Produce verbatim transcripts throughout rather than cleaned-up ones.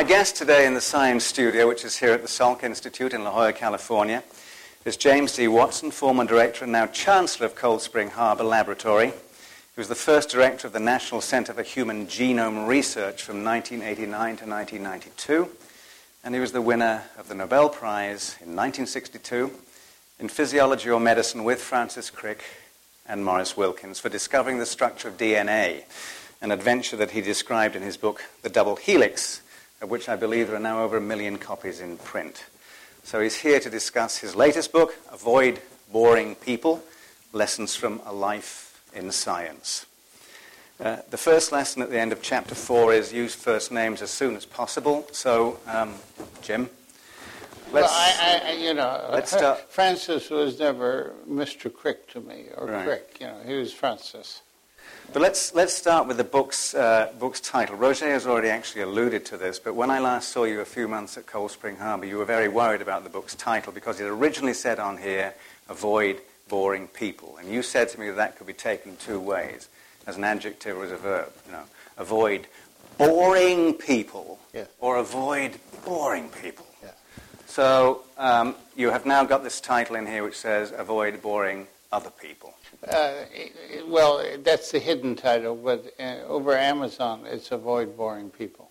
My guest today in the Science Studio, which is here at the Salk Institute in La Jolla, California, is James D. Watson, former director and now Chancellor of Cold Spring Harbor Laboratory. He was the first director of the National Center for Human Genome Research from nineteen eighty-nine to nineteen ninety-two, and he was the winner of the Nobel Prize in nineteen sixty-two in Physiology or Medicine with Francis Crick and Maurice Wilkins for discovering the structure of D N A, an adventure that he described in his book, The Double Helix, of which I believe there are now over a million copies in print. So he's here to discuss his latest book, Avoid Boring People, Lessons from a Life in Science. Uh, the first lesson at the end of chapter four is use first names as soon as possible. So, um, Jim, let's... Well, I, I, you know, let's start. Francis was never Mister Crick to me, or Right. Crick, you know, he was Francis. But let's let's start with the book's uh, book's title. Roger has already actually alluded to this, but when I last saw you a few months at Cold Spring Harbor, you were very worried about the book's title because it originally said on here, Avoid Boring People. And you said to me that that could be taken two ways, as an adjective or as a verb. You know, avoid boring people, yeah. or avoid boring people. Yeah. So um, you have now got this title in here which says Avoid Boring Other People. Uh, well, that's the hidden title, but uh, over Amazon, it's Avoid Boring People.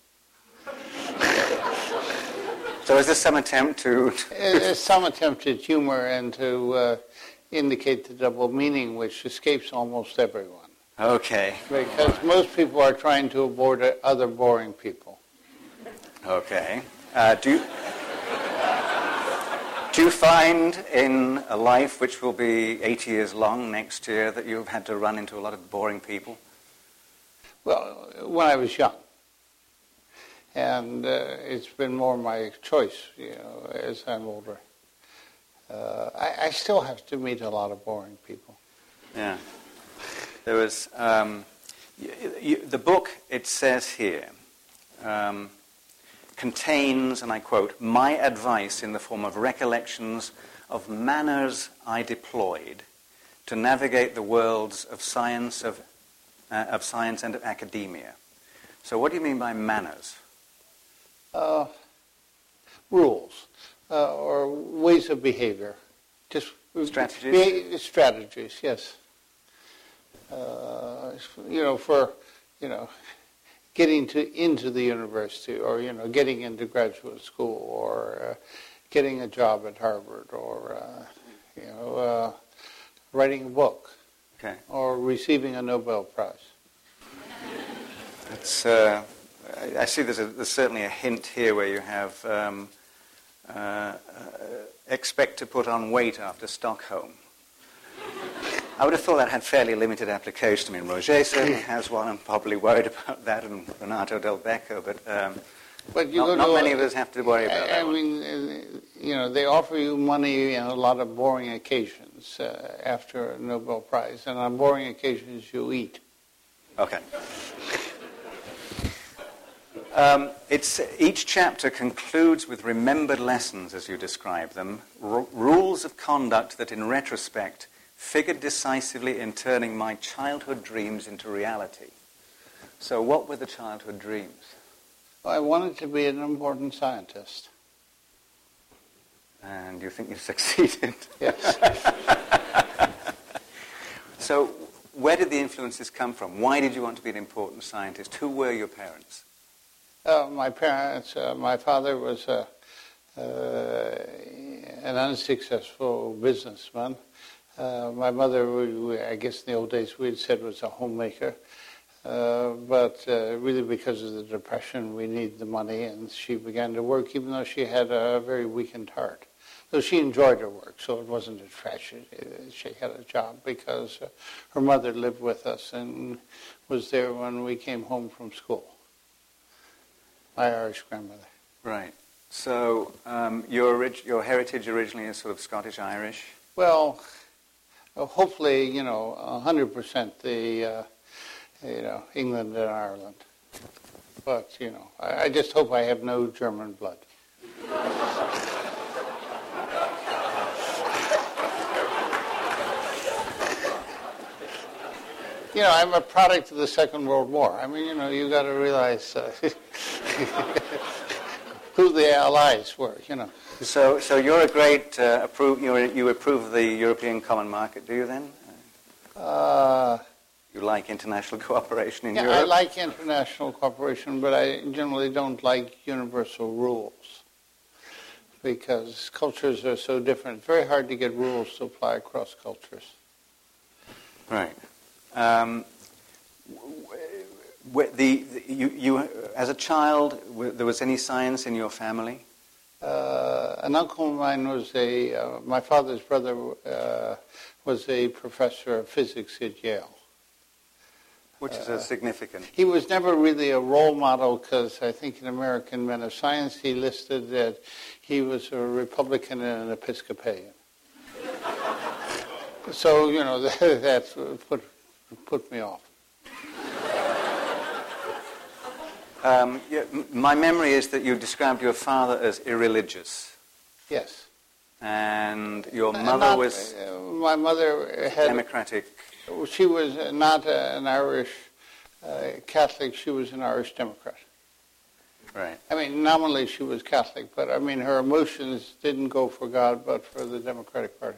So is this some attempt to... It's some attempt at humor and to uh, indicate the double meaning, which escapes almost everyone. Okay. Because most people are trying to avoid other boring people. Okay. Uh, do you... Do you find in a life which will be eighty years long next year that you've had to run into a lot of boring people? Well, when I was young. And uh, it's been more my choice, you know, as I'm older. Uh, I, I still have to meet a lot of boring people. Yeah. There was... Um, you, you, the book, it says here... Um, contains, and I quote, my advice in the form of recollections of manners I deployed to navigate the worlds of science of, uh, of science and of academia. So what do you mean by manners? Uh, rules, uh, or ways of behavior. Just Strategies? Be- strategies, yes. Uh, you know, for, you know... getting to into the university, or you know, getting into graduate school, or uh, getting a job at Harvard, or uh, you know, uh, writing a book, okay, or receiving a Nobel Prize. It's. Uh, I, I see. There's, a, there's certainly a hint here where you have um, uh, uh, expect to put on weight after Stockholm. I would have thought that had fairly limited application. I mean, Roger certainly has one. I'm probably worried about that, and Renato Del Becco, but, um, but you not, not many of us have to worry about I, that I one. mean, uh, you know, they offer you money on a lot of boring occasions uh, after a Nobel Prize, and on boring occasions you eat. Okay. Um, it's, each chapter concludes with remembered lessons, as you describe them, r- rules of conduct that in retrospect figured decisively in turning my childhood dreams into reality. So what were the childhood dreams? I wanted to be an important scientist. And you think you've succeeded? Yes. So where did the influences come from? Why did you want to be an important scientist? Who were your parents? Uh, my parents, uh, my father was a, uh, an unsuccessful businessman. Uh, my mother, we, we, I guess in the old days we had said was a homemaker, uh, but uh, really because of the Depression we needed the money, and she began to work even though she had a very weakened heart. So she enjoyed her work, so it wasn't a tragedy. She had a job because uh, her mother lived with us and was there when we came home from school. My Irish grandmother. Right. So um, your, orig- your heritage originally is sort of Scottish-Irish? Well... Uh, hopefully, you know, one hundred percent the, uh, you know, England and Ireland. But, you know, I, I just hope I have no German blood. You know, I'm a product of the Second World War. I mean, you know, you got to realize... Uh, who the allies were, you know. So, so you're a great uh, approve. You you approve of the European Common Market, do you? Then, Uh, you like international cooperation in yeah, Europe? I like international cooperation, but I generally don't like universal rules because cultures are so different. It's very hard to get rules to apply across cultures. Right. Um, w- the, the you, you as a child, w- there was any science in your family? Uh, an uncle of mine was a, uh, my father's brother uh, was a professor of physics at Yale. Which is a significant. He was never really a role model because I think in American Men of Science he listed that he was a Republican and an Episcopalian. So, you know, that, that's put, put me off. Um, yeah, m- my memory is that you described your father as irreligious. Yes. And your And mother not- was uh, my mother had... democratic. She was not a, an Irish uh, Catholic, she was an Irish Democrat. Right. I mean, nominally she was Catholic, but I mean, her emotions didn't go for God, but for the Democratic Party.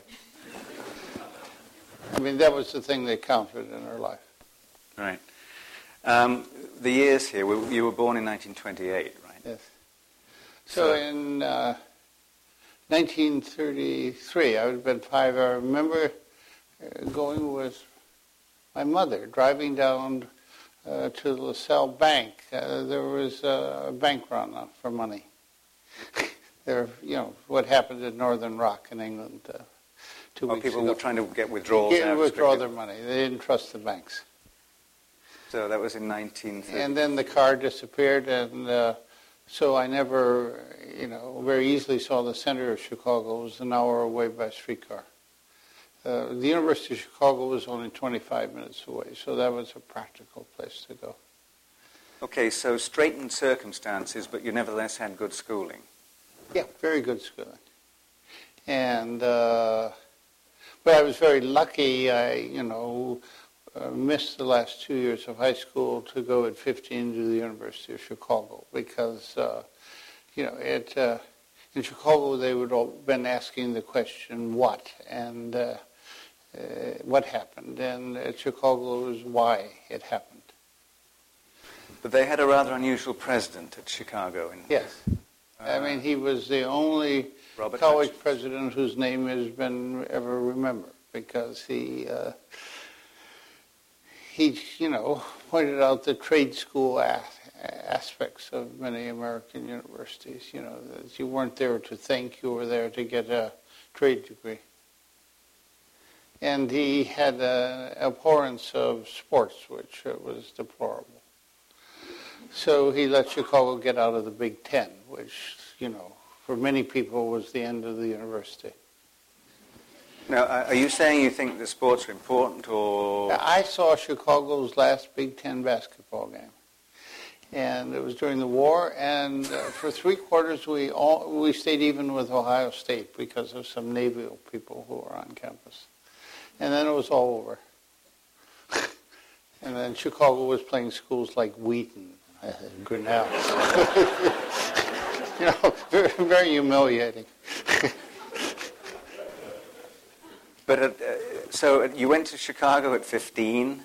I mean, that was the thing that counted in her life. Right. Um, the years here, we, you were born in nineteen twenty-eight, right? Yes. So, So- in uh, nineteen thirty-three, I would have been five. I remember uh, going with my mother, driving down uh, to the LaSalle Bank. Uh, there was a bank run uh, for money. There, you know, what happened at Northern Rock in England uh, two Well, weeks people ago. were trying to get withdrawals Get- out. withdraw quickly. their money. They didn't trust the banks. So that was in nineteen thirty. And then the car disappeared, and uh, so I never, you know, very easily saw the center of Chicago. It was an hour away by streetcar. Uh, the University of Chicago was only twenty-five minutes away, so that was a practical place to go. Okay, so straitened circumstances, but you nevertheless had good schooling. Yeah, very good schooling. And, uh, but I was very lucky. I, you know, uh, missed the last two years of high school to go at fifteen to the University of Chicago because, uh, you know, it, uh, in Chicago they would all been asking the question, what? And uh, uh, what happened? And at Chicago it was why it happened. But they had a rather unusual president at Chicago. In, Yes. I mean, he was the only Robert college Hutchins. president whose name has been ever remembered because he, uh, he, you know, pointed out the trade school a- aspects of many American universities. You know, that you weren't there to think, you were there to get a trade degree. And he had an abhorrence of sports, which uh, was deplorable. So he let Chicago get out of the Big Ten, which, you know, for many people was the end of the university. Now, are you saying you think that sports are important, or I saw Chicago's last Big Ten basketball game, and it was during the war. And uh, for three quarters, we all we stayed even with Ohio State because of some naval people who were on campus, and then it was all over. And then Chicago was playing schools like Wheaton, uh, Grinnell. You know, very, very humiliating. But uh, so you went to Chicago at fifteen,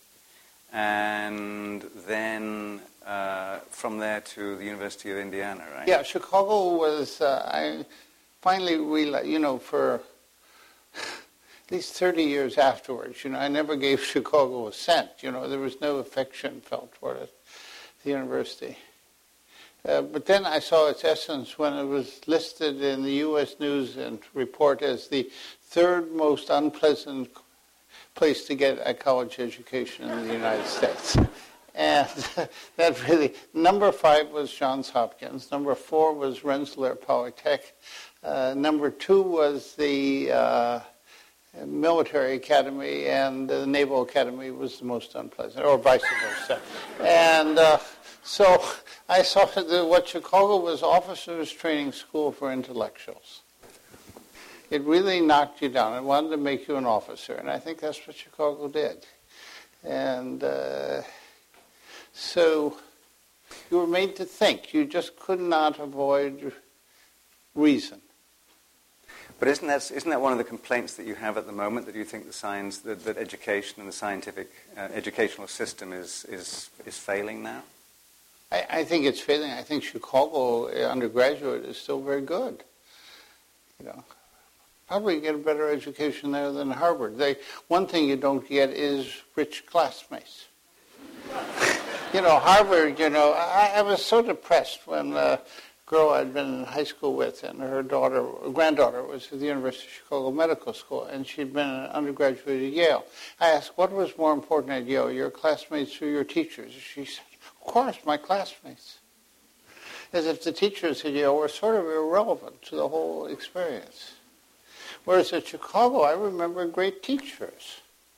and then uh, from there to the University of Indiana, right? Yeah, Chicago was, uh, I finally realized, you know, for at least thirty years afterwards, you know, I never gave Chicago a cent. You know, there was no affection felt toward it, the university. Uh, but then I saw its essence when it was listed in the U S News and Report as the third most unpleasant place to get a college education in the United States. And that really, number five was Johns Hopkins, number four was Rensselaer Polytech, uh, number two was the uh, military academy, and the Naval Academy was the most unpleasant, or vice versa. And uh, so I saw that what Chicago was officers training school for intellectuals. It really knocked you down. It wanted to make you an officer, and I think that's what Chicago did. And uh, so You were made to think. You just could not avoid reason. But isn't that, isn't that one of the complaints that you have at the moment, that you think the science, that, that education and the scientific uh, educational system is, is, is failing now? I, I think it's failing. I think Chicago undergraduate is still very good. You know, probably get a better education there than Harvard. They, one thing you don't get is rich classmates. You know, Harvard, you know, I, I was so depressed when a girl I'd been in high school with, and her daughter, granddaughter, was at the University of Chicago Medical School, and she'd been an undergraduate at Yale. I asked, what was more important at Yale, your classmates or your teachers? She said, of course, my classmates. As if the teachers at Yale were sort of irrelevant to the whole experience. Whereas at Chicago, I remember great teachers.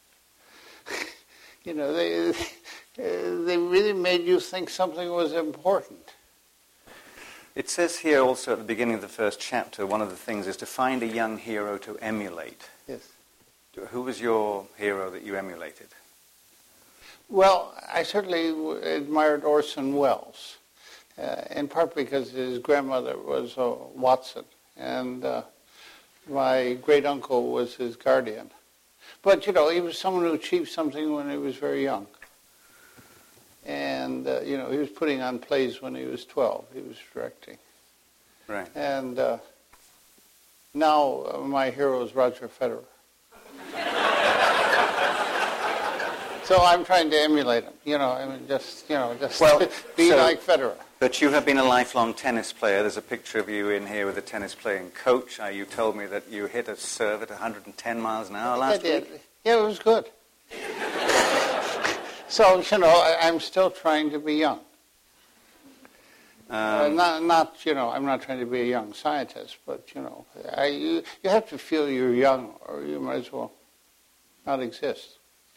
You know, they... They really made you think something was important. It says here also at the beginning of the first chapter, one of the things is to find a young hero to emulate. Yes. Who was your hero that you emulated? Well, I certainly admired Orson Welles, uh, in part because his grandmother was uh, Watson, and uh, my great-uncle was his guardian. But, you know, he was someone who achieved something when he was very young. And, uh, you know, he was putting on plays when he was twelve. He was directing. Right. And uh, now uh, my hero is Roger Federer. So I'm trying to emulate him. You know, I mean, just, you know, just well, be so, like Federer. But you have been a lifelong tennis player. There's a picture of you in here with a tennis playing coach. Uh, you told me that you hit a serve at one hundred ten miles an hour last I did. week. Yeah, it was good. So, you know, I, I'm still trying to be young. Um, uh, not, not, you know, I'm not trying to be a young scientist, but, you know, I, you, you have to feel you're young, or you might as well not exist.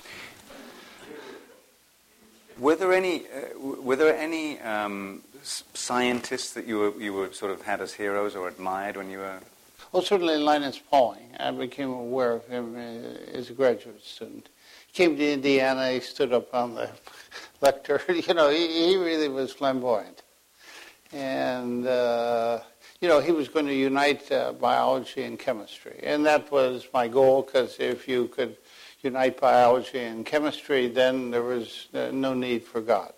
Were there any, uh, were there any um, scientists that you were, you were sort of had as heroes or admired when you were? Well, certainly Linus Pauling. I became aware of him as a graduate student. He came to Indiana, he stood up on the lectern. You know, he, he really was flamboyant. And, uh, you know, he was going to unite uh, biology and chemistry. And that was my goal, because if you could unite biology and chemistry, then there was uh, no need for God.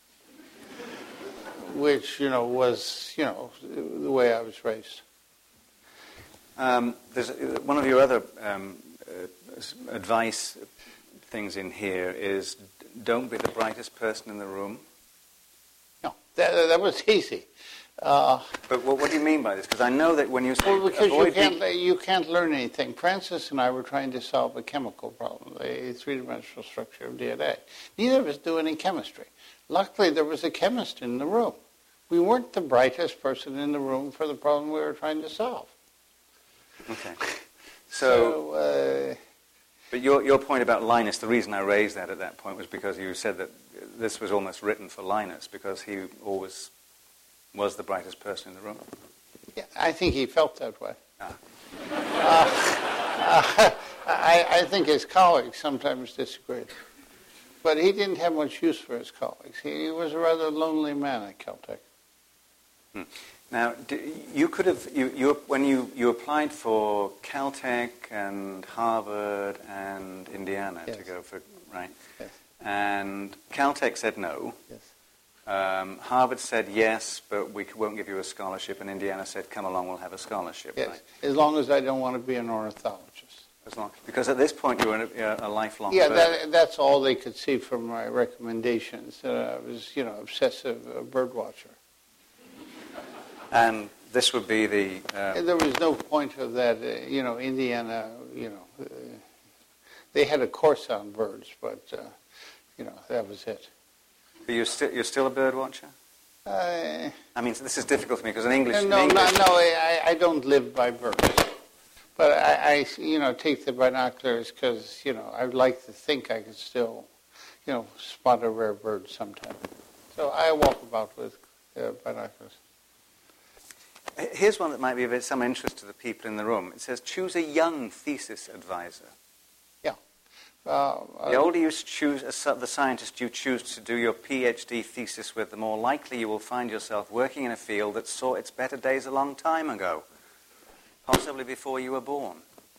Which, you know, was, you know, the way I was raised. Um, there's one of your other um, uh, advice things in here is don't be the brightest person in the room. No, that, that was easy. Uh, but what, what do you mean by this? Because I know that when you say well, because avoid you can't, being... you can't learn anything. Francis and I were trying to solve a chemical problem, the three-dimensional structure of D N A. Neither of us do any chemistry. Luckily, there was a chemist in the room. We weren't the brightest person in the room for the problem we were trying to solve. Okay. So, so uh, but your your point about Linus, the reason I raised that at that point was because you said that this was almost written for Linus because he always was the brightest person in the room. Yeah, I think he felt that way. Ah. Uh, uh, I, I think his colleagues sometimes disagreed. But he didn't have much use for his colleagues. He, he was a rather lonely man at Caltech. Hmm. Now, do, you could have, you, you, when you, you applied for Caltech and Harvard and Indiana yes. to go for, right? Yes. And Caltech said no. Yes. Um, Harvard said yes, but we won't give you a scholarship. And Indiana said, come along, we'll have a scholarship. Yes, right? As long as I don't want to be an ornithologist. As long, because at this point you were a, a lifelong Yeah, bird. that, that's all they could see from my recommendations, that I was, you know, obsessive uh, bird watcher. And this would be the... Um, And there was no point of that, uh, you know, Indiana, you know, uh, they had a course on birds, but, uh, you know, that was it. but you're, sti- you're still a bird watcher? Uh, I mean, this is difficult for me because in English... no, in no, English, no, I, I don't live by birds. But I, I, you know, take the binoculars because, you know, I'd like to think I could still, you know, spot a rare bird sometime. So I walk about with uh, binoculars. Here's one that might be of some interest to the people in the room. It says, choose a young thesis advisor. Yeah. Uh, uh, The older you choose, uh, the scientist you choose to do your PhD thesis with, the more likely you will find yourself working in a field that saw its better days a long time ago, possibly before you were born.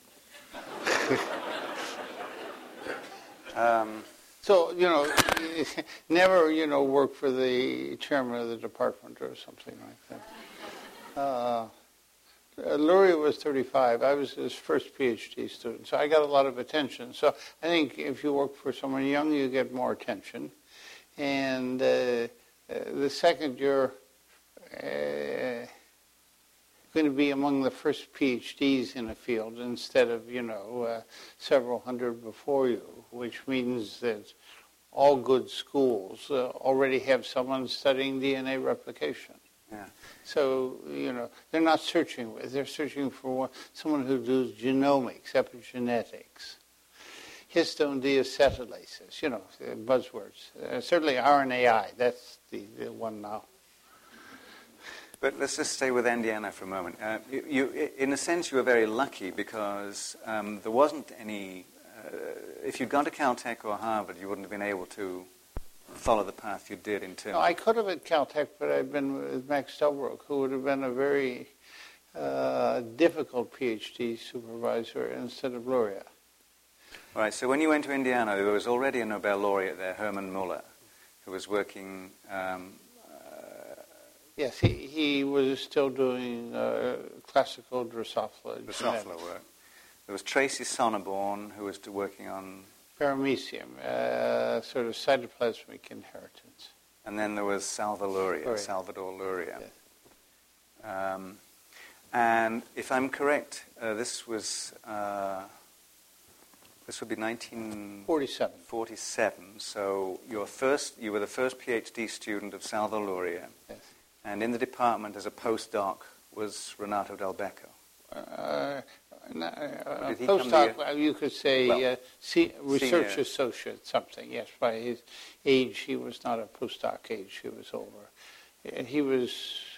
um, so, you know, never, you know, work for the chairman of the department or something like that. Uh, Luria was thirty-five. I was his first PhD student, so I got a lot of attention. So I think if you work for someone young, you get more attention. And uh, uh, the second you're uh, going to be among the first PhDs in a field instead of, you know, uh, several hundred before you, which means that all good schools uh, already have someone studying D N A replication. yeah. So, you know, they're not searching. They're searching for one, someone who does genomics, epigenetics, histone deacetylases, you know, buzzwords. Uh, certainly R N A I, that's the, the one now. But let's just stay with Indiana for a moment. Uh, you, you, in a sense, you were very lucky because um, there wasn't any... Uh, if you'd gone to Caltech or Harvard, you wouldn't have been able to follow the path you did in terms... No, I could have at Caltech, but I'd been with Max Delbruck, who would have been a very uh, difficult PhD supervisor instead of Luria. All right, so when you went to Indiana, there was already a Nobel laureate there, Hermann Muller, who was working... Um, uh, yes, he, he was still doing uh, classical Drosophila. Drosophila work. There was Tracy Sonneborn, who was working on... Paramecium, uh, sort of cytoplasmic inheritance. And then there was Salva Luria, Luria. Salvador Luria. Yes. Um, and if I'm correct, uh, this was uh, this would be nineteen forty-seven. forty-seven. So your first, you were the first PhD student of Salva Luria, Yes. and in the department as a postdoc was Renato Del Becco. Uh, Uh, Did he come postdoc, to you could say Well, uh, se- research senior. associate, something. Yes, by his age, he was not a postdoc age; he was over. And he was,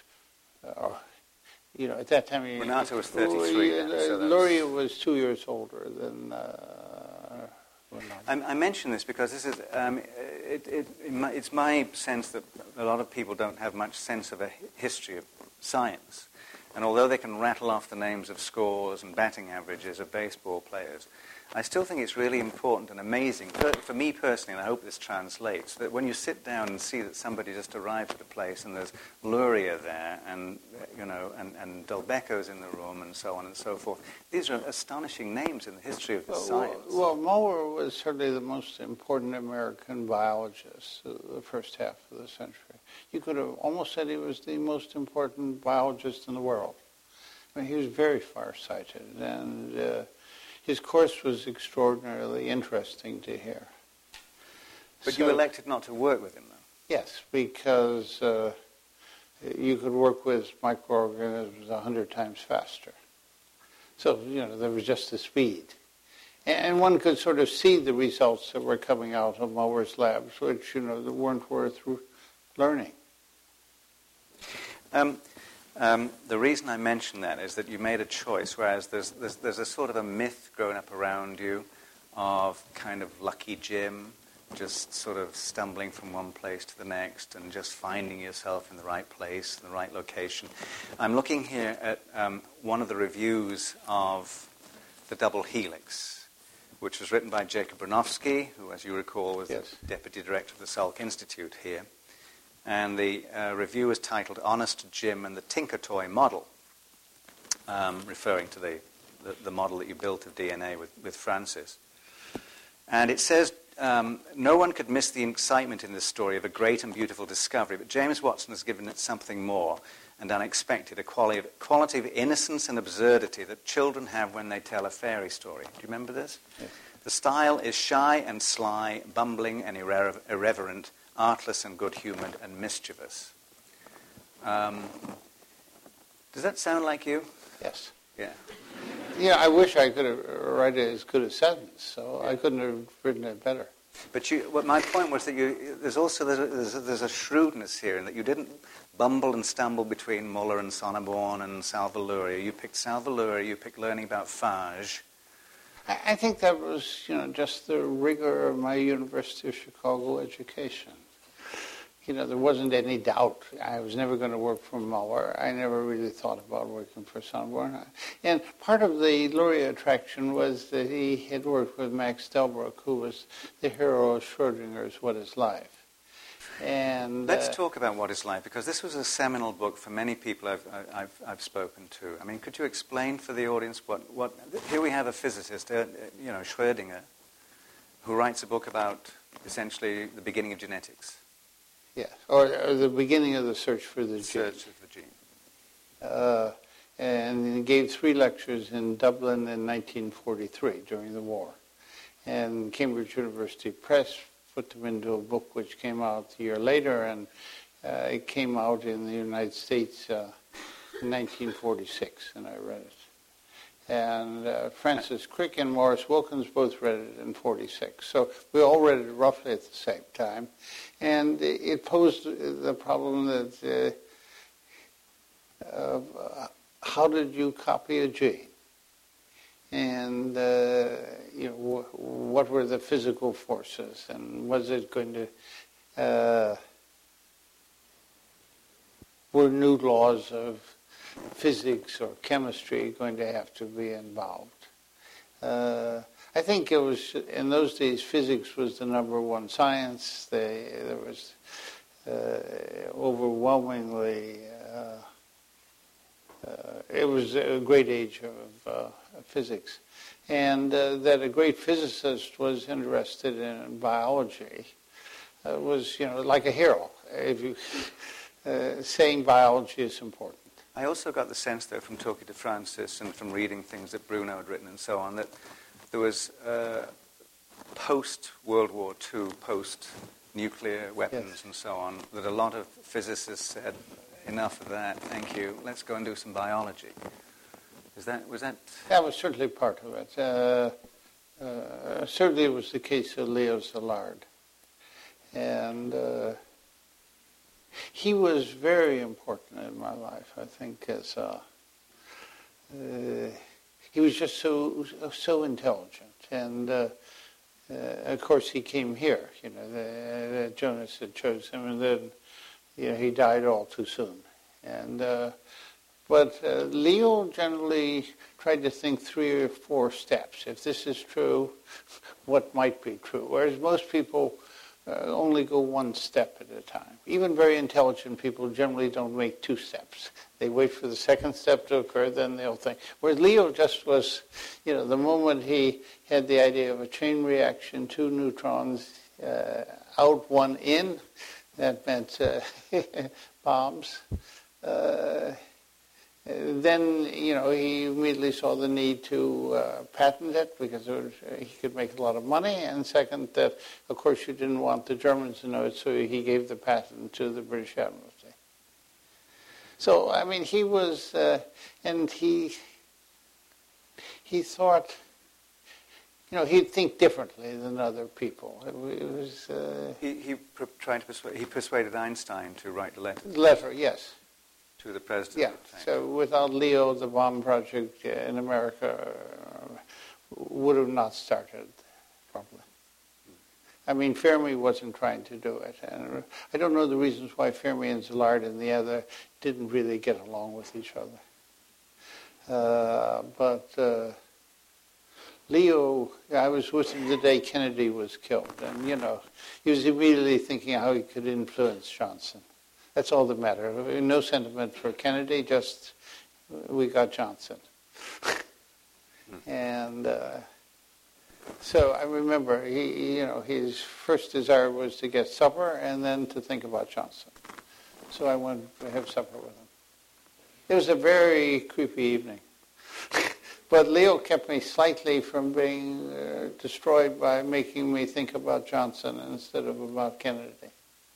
uh, you know, at that time. He, Renato was thirty-three then, so that's- Luria was two years older than uh, Renato. I, I mention this because this is um, it, it, it, my- it's my sense that a lot of people don't have much sense of a hi- history of science. And although they can rattle off the names of scores and batting averages of baseball players, I still think it's really important and amazing, for, for me personally, and I hope this translates, that when you sit down and see that somebody just arrived at a place and there's Luria there and, you know, and, and Del Becco's in the room and so on and so forth, these are astonishing names in the history of the Well, science. well, Muller was certainly the most important American biologist of the first half of the century. You could have almost said he was the most important biologist in the world. I mean, he was very far-sighted, and uh, his course was extraordinarily interesting to hear. But So- you elected not to work with him, though. Yes, because uh, you could work with microorganisms a hundred times faster. So, you know, there was just the speed. And one could sort of see the results that were coming out of Muller's labs, which, you know, that weren't worth learning. Um, um, the reason I mention that is that you made a choice, whereas there's, there's, there's a sort of a myth growing up around you of kind of lucky Jim, just sort of stumbling from one place to the next and just finding yourself in the right place, in the right location. I'm looking here at um, one of the reviews of The Double Helix, which was written by Jacob Bronowski, who, as you recall, was Yes. the deputy director of the Salk Institute here. And the uh, review is titled Honest Jim and the Tinker Toy Model, um, referring to the, the, the model that you built of D N A with, with Francis. And it says, um, no one could miss the excitement in this story of a great and beautiful discovery, but James Watson has given it something more and unexpected, a quality of, quality of innocence and absurdity that children have when they tell a fairy story. Do you remember this? Yes. The style is shy and sly, bumbling and irre- irreverent, artless and good-humoured and mischievous. Um, does that sound like you? Yes. Yeah. Yeah, I wish I could have write it as good a sentence, so I couldn't have written it better. But you, well, my point was that you, there's also there's a, there's, a, there's a shrewdness here in that you didn't bumble and stumble between Muller and Sonneborn and Salva Luria. You picked Salva Luria, you picked learning about phage, I, I think that was, you know, just the rigor of my University of Chicago education. You know, there wasn't any doubt. I was never going to work for Muller. I never really thought about working for Sonneborn. And part of the Luria attraction was that he had worked with Max Delbruck, who was the hero of Schrodinger's What is Life? And let's uh, talk about What is Life, because this was a seminal book for many people I've, I've, I've spoken to. I mean, could you explain for the audience what, what... Here we have a physicist, uh, you know, Schrödinger, who writes a book about essentially the beginning of genetics. Yeah, or, or the beginning of the search for the search gene. of the gene. Uh, and he gave three lectures in Dublin in nineteen forty-three during the war. And Cambridge University Press put them into a book which came out a year later, and uh, it came out in the United States uh, in nineteen forty-six, and I read it. And uh, Francis Crick and Morris Wilkins both read it in forty-six. So we all read it roughly at the same time. And it posed the problem that uh, uh, how did you copy a gene? And uh, you know, wh- what were the physical forces? And was it going to... Uh, were new laws of physics or chemistry going to have to be involved? Uh, I think it was, in those days, physics was the number one science. They, there was uh, overwhelmingly, uh, uh, it was a great age of uh, physics. And uh, that a great physicist was interested in biology uh, was, you know, like a hero. If you, uh, saying biology is important. I also got the sense, though, from talking to Francis and from reading things that Bruno had written and so on, that there was uh, post-World War Two, post-nuclear weapons Yes. and so on, that a lot of physicists said, enough of that, thank you, let's go and do some biology. Is that, was that... That was certainly part of it. Uh, uh, certainly it was the case of Leo Szilard. And uh, he was very important in my life, I think, as uh, uh, he was just so so intelligent. And uh, uh, of course he came here, you know, the, the Jonas had chose him, and then, you know, he died all too soon. And uh, but uh, Leo generally tried to think three or four steps. If this is true, what might be true? Whereas most people Uh, only go one step at a time. Even very intelligent people generally don't make two steps. They wait for the second step to occur, then they'll think. Whereas Leo just was, you know, the moment he had the idea of a chain reaction, two neutrons uh, out, one in, that meant uh, bombs. Uh, Then, you know, he immediately saw the need to uh, patent it because it was, uh, he could make a lot of money. And second, that, of course, you didn't want the Germans to know it, so he gave the patent to the British Admiralty. So, I mean, he was, uh, and he, he thought, you know, he'd think differently than other people. It was... Uh, He, he pr- tried to persuade, he persuaded Einstein to write the letter. letter, yes. To the president. Yeah, so without Leo, the bomb project in America uh, would have not started properly. I mean, Fermi wasn't trying to do it. And I don't know the reasons why Fermi and Szilard and the other didn't really get along with each other. Uh, but uh, Leo, I was with him the day Kennedy was killed. And, you know, he was immediately thinking how he could influence Johnson. That's all that mattered. No sentiment for Kennedy, just we got Johnson. And uh, so I remember, he, you know, his first desire was to get supper and then to think about Johnson. So I went to have supper with him. It was a very creepy evening. But Leo kept me slightly from being uh, destroyed by making me think about Johnson instead of about Kennedy.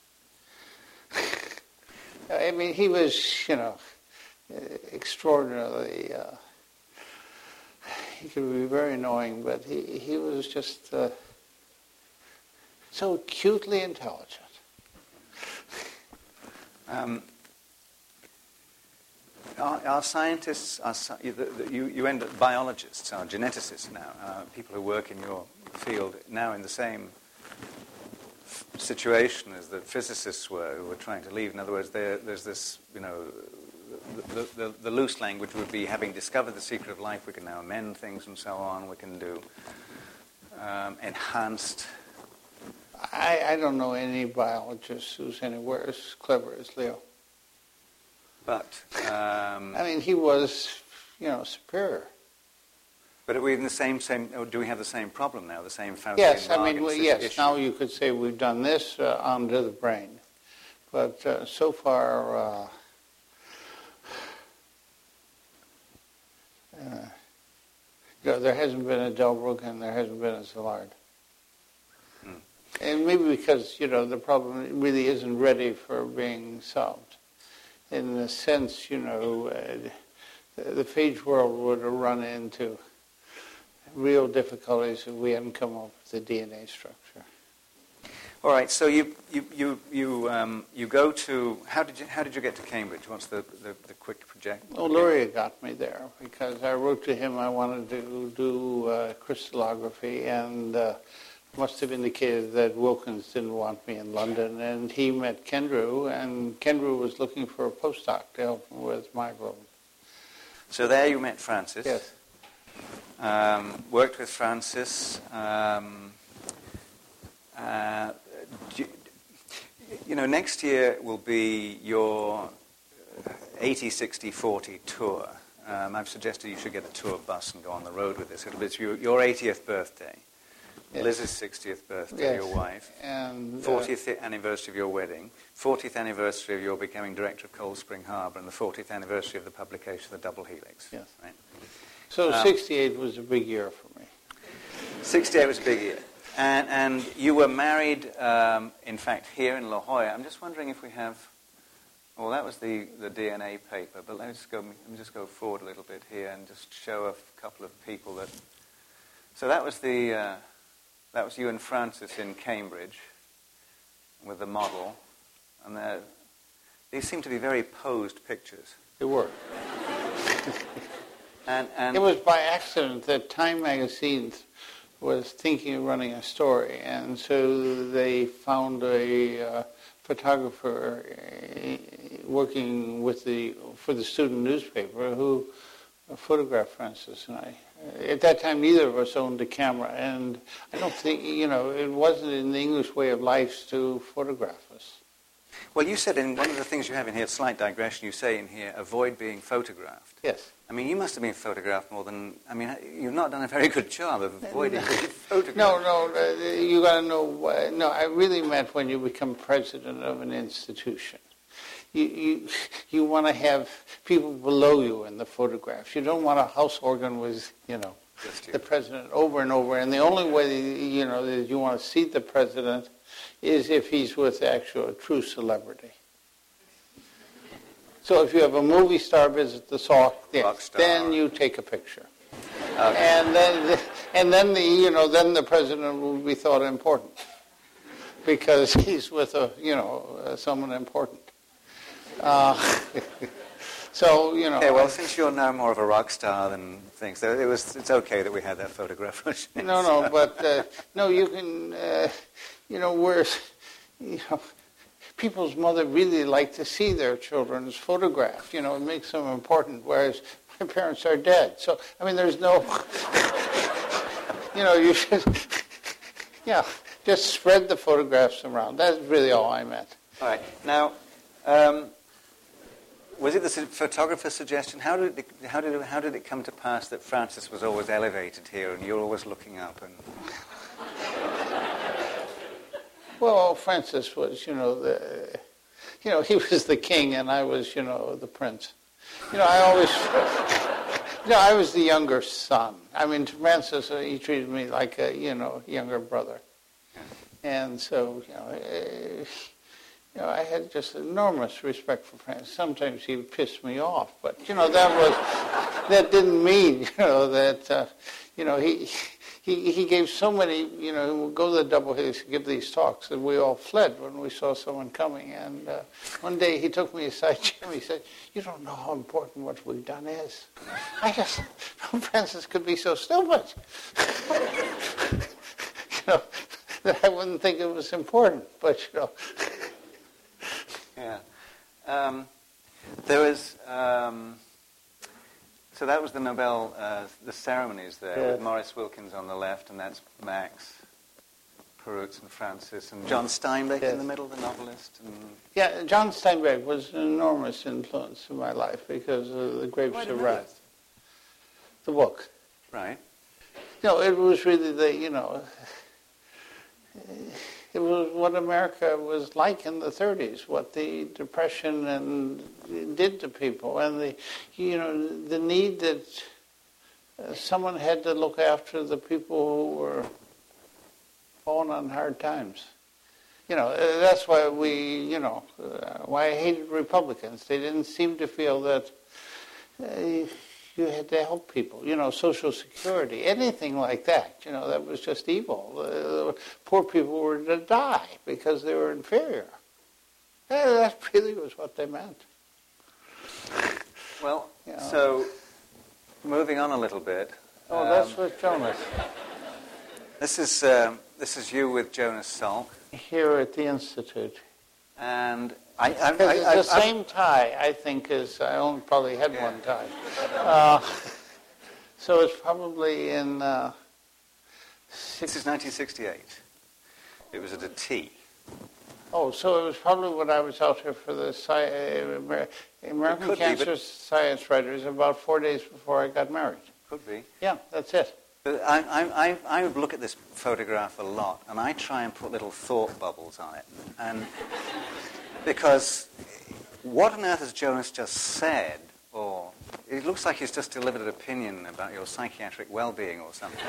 I mean, he was, you know, extraordinarily, uh, he could be very annoying, but he, he was just uh, so acutely intelligent. Um, our, our scientists, are, you, you end up biologists, are geneticists now, uh, people who work in your field now in the same f- situation as the physicists were who were trying to leave. In other words, there, there's this, you know, the, the, the loose language would be, having discovered the secret of life, we can now amend things and so on. We can do um, enhanced. I, I don't know any biologist who's anywhere as clever as Leo. But um, I mean, he was, you know, superior. But are we in the same same? Or do we have the same problem now? The same Faustian Yes, I mean, well, issue? yes. Now you could say we've done this uh, onto the brain, but uh, so far, uh, uh, you know, there hasn't been a Delbruck and there hasn't been a Szilard. Hmm. And maybe because, you know, the problem really isn't ready for being solved. In the sense, you know, uh, the, the phage world would have run into real difficulties if we hadn't come up with the D N A structure. All right. So you you you you um, you go to how did you how did you get to Cambridge? What's the the, the quick project? Well, Luria got me there because I wrote to him I wanted to do uh, crystallography, and uh, must have indicated that Wilkins didn't want me in London, and he met Kendrew, and Kendrew was looking for a postdoc to help him with myoglobin. So there you met Francis. Yes. Um, worked with Francis. Um, uh, you, you know, next year will be your eighty sixty forty tour. Um, I've suggested you should get a tour bus and go on the road with this. It'll be your, your eightieth birthday. Yes. Liz's sixtieth birthday, yes. Your wife. And uh, fortieth anniversary of your wedding. fortieth anniversary of your becoming director of Cold Spring Harbor, and the fortieth anniversary of the publication of the Double Helix. Yes. Right? So um, sixty-eight was a big year for me. sixty-eight was a big year. And, and you were married, um, in fact, here in La Jolla. I'm just wondering if we have... Well, that was the, the D N A paper, but let's go, let me just go forward a little bit here and just show a couple of people that... So that was the... Uh, That was you and Francis in Cambridge with the model. And these seem to be very posed pictures. They were. and, and It was by accident that Time magazine was thinking of running a story, and so they found a uh, photographer uh, working with the for the student newspaper who photographed Francis and I. At that time, neither of us owned a camera, and I don't think, you know, it wasn't in the English way of life to photograph us. Well, you said in one of the things you have in here, slight digression, you say in here, avoid being photographed. Yes. I mean, you must have been photographed more than, I mean, you've not done a very good job of avoiding being photographed. No, no, uh, you got to know, uh, no, I really meant when you become president of an institution. You, you, you want to have people below you in the photographs. You don't want a house organ with, you know, the president over and over. And the only way, that, you know, that you want to see the president is if he's with actual true celebrity. So if you have a movie star visit the Salk, then you take a picture. Okay. And then, and then the, you know, then the president will be thought important because he's with a, you know, uh, someone important. Uh, so, you know... Okay, well, since you're now more of a rock star than things, it was, it's okay that we had that photograph. no, no, but, uh, no, you can, uh, you know, where, you know, people's mother really like to see their children's photograph. You know, it makes them important, whereas my parents are dead. So, I mean, there's no, you know, you should, yeah, just spread the photographs around. That's really all I meant. All right. Now, um, was it the photographer's suggestion? How did it, how did it, how did it come to pass that Francis was always elevated here and you're always looking up? And well, Francis was, you know, the, you know, he was the king and I was, you know, the prince. You know, I always, you know, I was the younger son. I mean, to Francis, uh, he treated me like a, you know, younger brother, and so, you know. Uh, You know, I had just enormous respect for Francis. Sometimes he would piss me off, but you know that was that didn't mean you know that uh, you know he he, he gave so many, you know, he would go to the Doubleheads to give these talks, and we all fled when we saw someone coming. And uh, one day he took me aside, Jim, he said, "You don't know how important what we've done is." I just, Francis could be so stupid. You know, that I wouldn't think it was important, but, you know. Yeah. Um, there was... Um, So that was the Nobel, uh, the ceremonies there, yeah. with Maurice Wilkins on the left, and that's Max Perutz and Francis, and John Steinbeck yes. in the middle, the novelist. And Yeah, John Steinbeck was an enormous influence in my life because of The Grapes of Wrath. The book. Right. No, it was really the, you know, it was what America was like in the thirties, what the Depression and did to people, and the, you know, the need that uh, someone had to look after the people who were falling on hard times. You know, uh, that's why we, you know, uh, why I hated Republicans. They didn't seem to feel that uh, you had to help people, you know, Social Security, anything like that, you know, that was just evil. Uh, poor people were to die because they were inferior. Yeah, that really was what they meant. Well, you know. So, moving on a little bit. Oh, um, that's with Jonas. This is, um, this is you with Jonas Salk. Here at the Institute. And I... I, Because I, it's I the I, same tie, I think, as I only probably had Yeah. one tie. Uh, so it's probably in... Uh, This is nineteen sixty-eight. It was at a tea. Oh, so it was probably when I was out here for the sci- uh, Amer- American could be, Cancer but- Science Writers about four days before I got married. Could be. Yeah, that's it. But I, I, I, I look at this photograph a lot, and I try and put little thought bubbles on it. And because what on earth has Jonas just said? Or it looks like he's just delivered an opinion about your psychiatric well-being or something.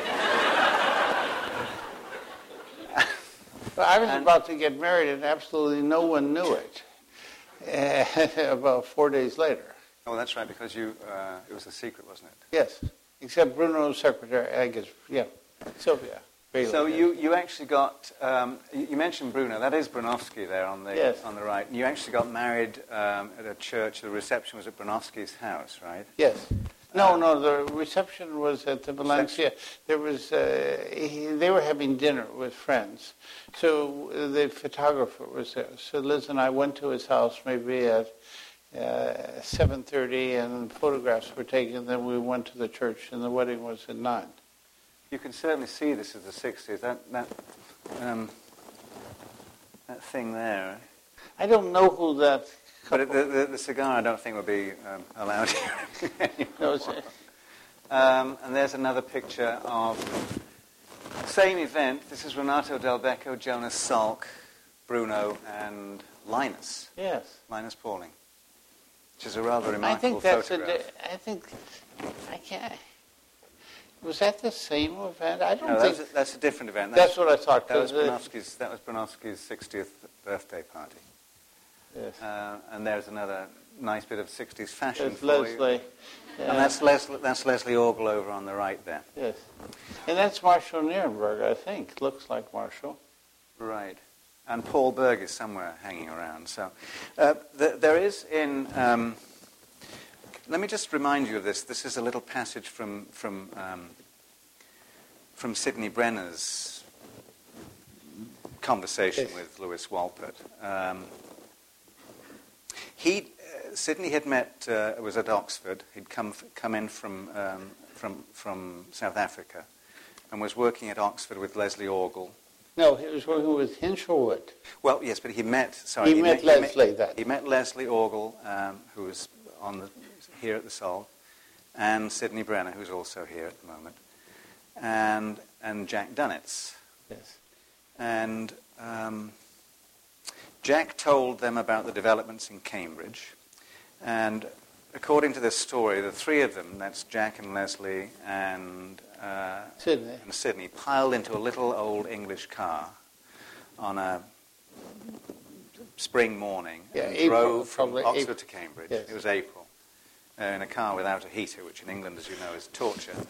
But I was And- about to get married, and absolutely no one knew it. Uh, about four days later. Oh, that's right, because you uh, it was a secret, wasn't it? Yes, except Bruno's secretary, I guess. Yeah, Sylvia. Bailey, So yes. you, you actually got, um, you you mentioned Bruno, that is Bronowski there on the Yes. on the right. You actually got married um, at a church, the reception was at Bronowski's house, right? Yes. No, Uh, no, the reception was at the Valencia. There was, uh, he, they were having dinner with friends. So uh, the photographer was there. So Liz and I went to his house maybe at uh, seven thirty, and photographs were taken. Then we went to the church, and the wedding was at nine. You can certainly see this is the sixties, that, that, um, that thing there. I don't know who that But couple... it, the, the, the cigar I don't think would be um, allowed here anymore. No, it's- Um, and there's another picture of same event. This is Renato Del Becco, Jonas Salk, Bruno, and Linus. yes. Linus Pauling, which is a rather I remarkable think that's a... photograph. di- I think... I can't... Was that the same event? I don't No, think... that's a, that's a different event. That's what I thought. That was 'cause, uh, Bronowski's. That was Bronowski's sixtieth birthday party. Yes. Uh, and there's another nice bit of sixties fashion There's for you. Leslie. Yeah. And that's Leslie, that's Leslie Orgel over on the right there. Yes. And that's Marshall Nierenberg, I think. Looks like Marshall. Right. And Paul Berg is somewhere hanging around. So uh, th- there is in... Um, let me just remind you of this. This is a little passage from from um, from Sidney Brenner's conversation Yes. with Lewis Walpert. Um, he, uh, Sidney had met, uh, was at Oxford. He'd come f- come in from um, from from South Africa, and was working at Oxford with Leslie Orgel. No, he was working with Hinshelwood. Well, yes, but he met. Sorry, He met Leslie then. He met Leslie Orgel, um, who was on the here at the Sol, and Sidney Brenner, who's also here at the moment, and and Jack Dunitz. Yes. And um, Jack told them about the developments in Cambridge, and according to this story, the three of them, that's Jack and Leslie and uh, Sidney. and Sidney, piled into a little old English car on a spring morning Yeah, and April, drove from probably Oxford April. to Cambridge. Yes. It was April. Uh, in a car without a heater, which in England, as you know, is torture.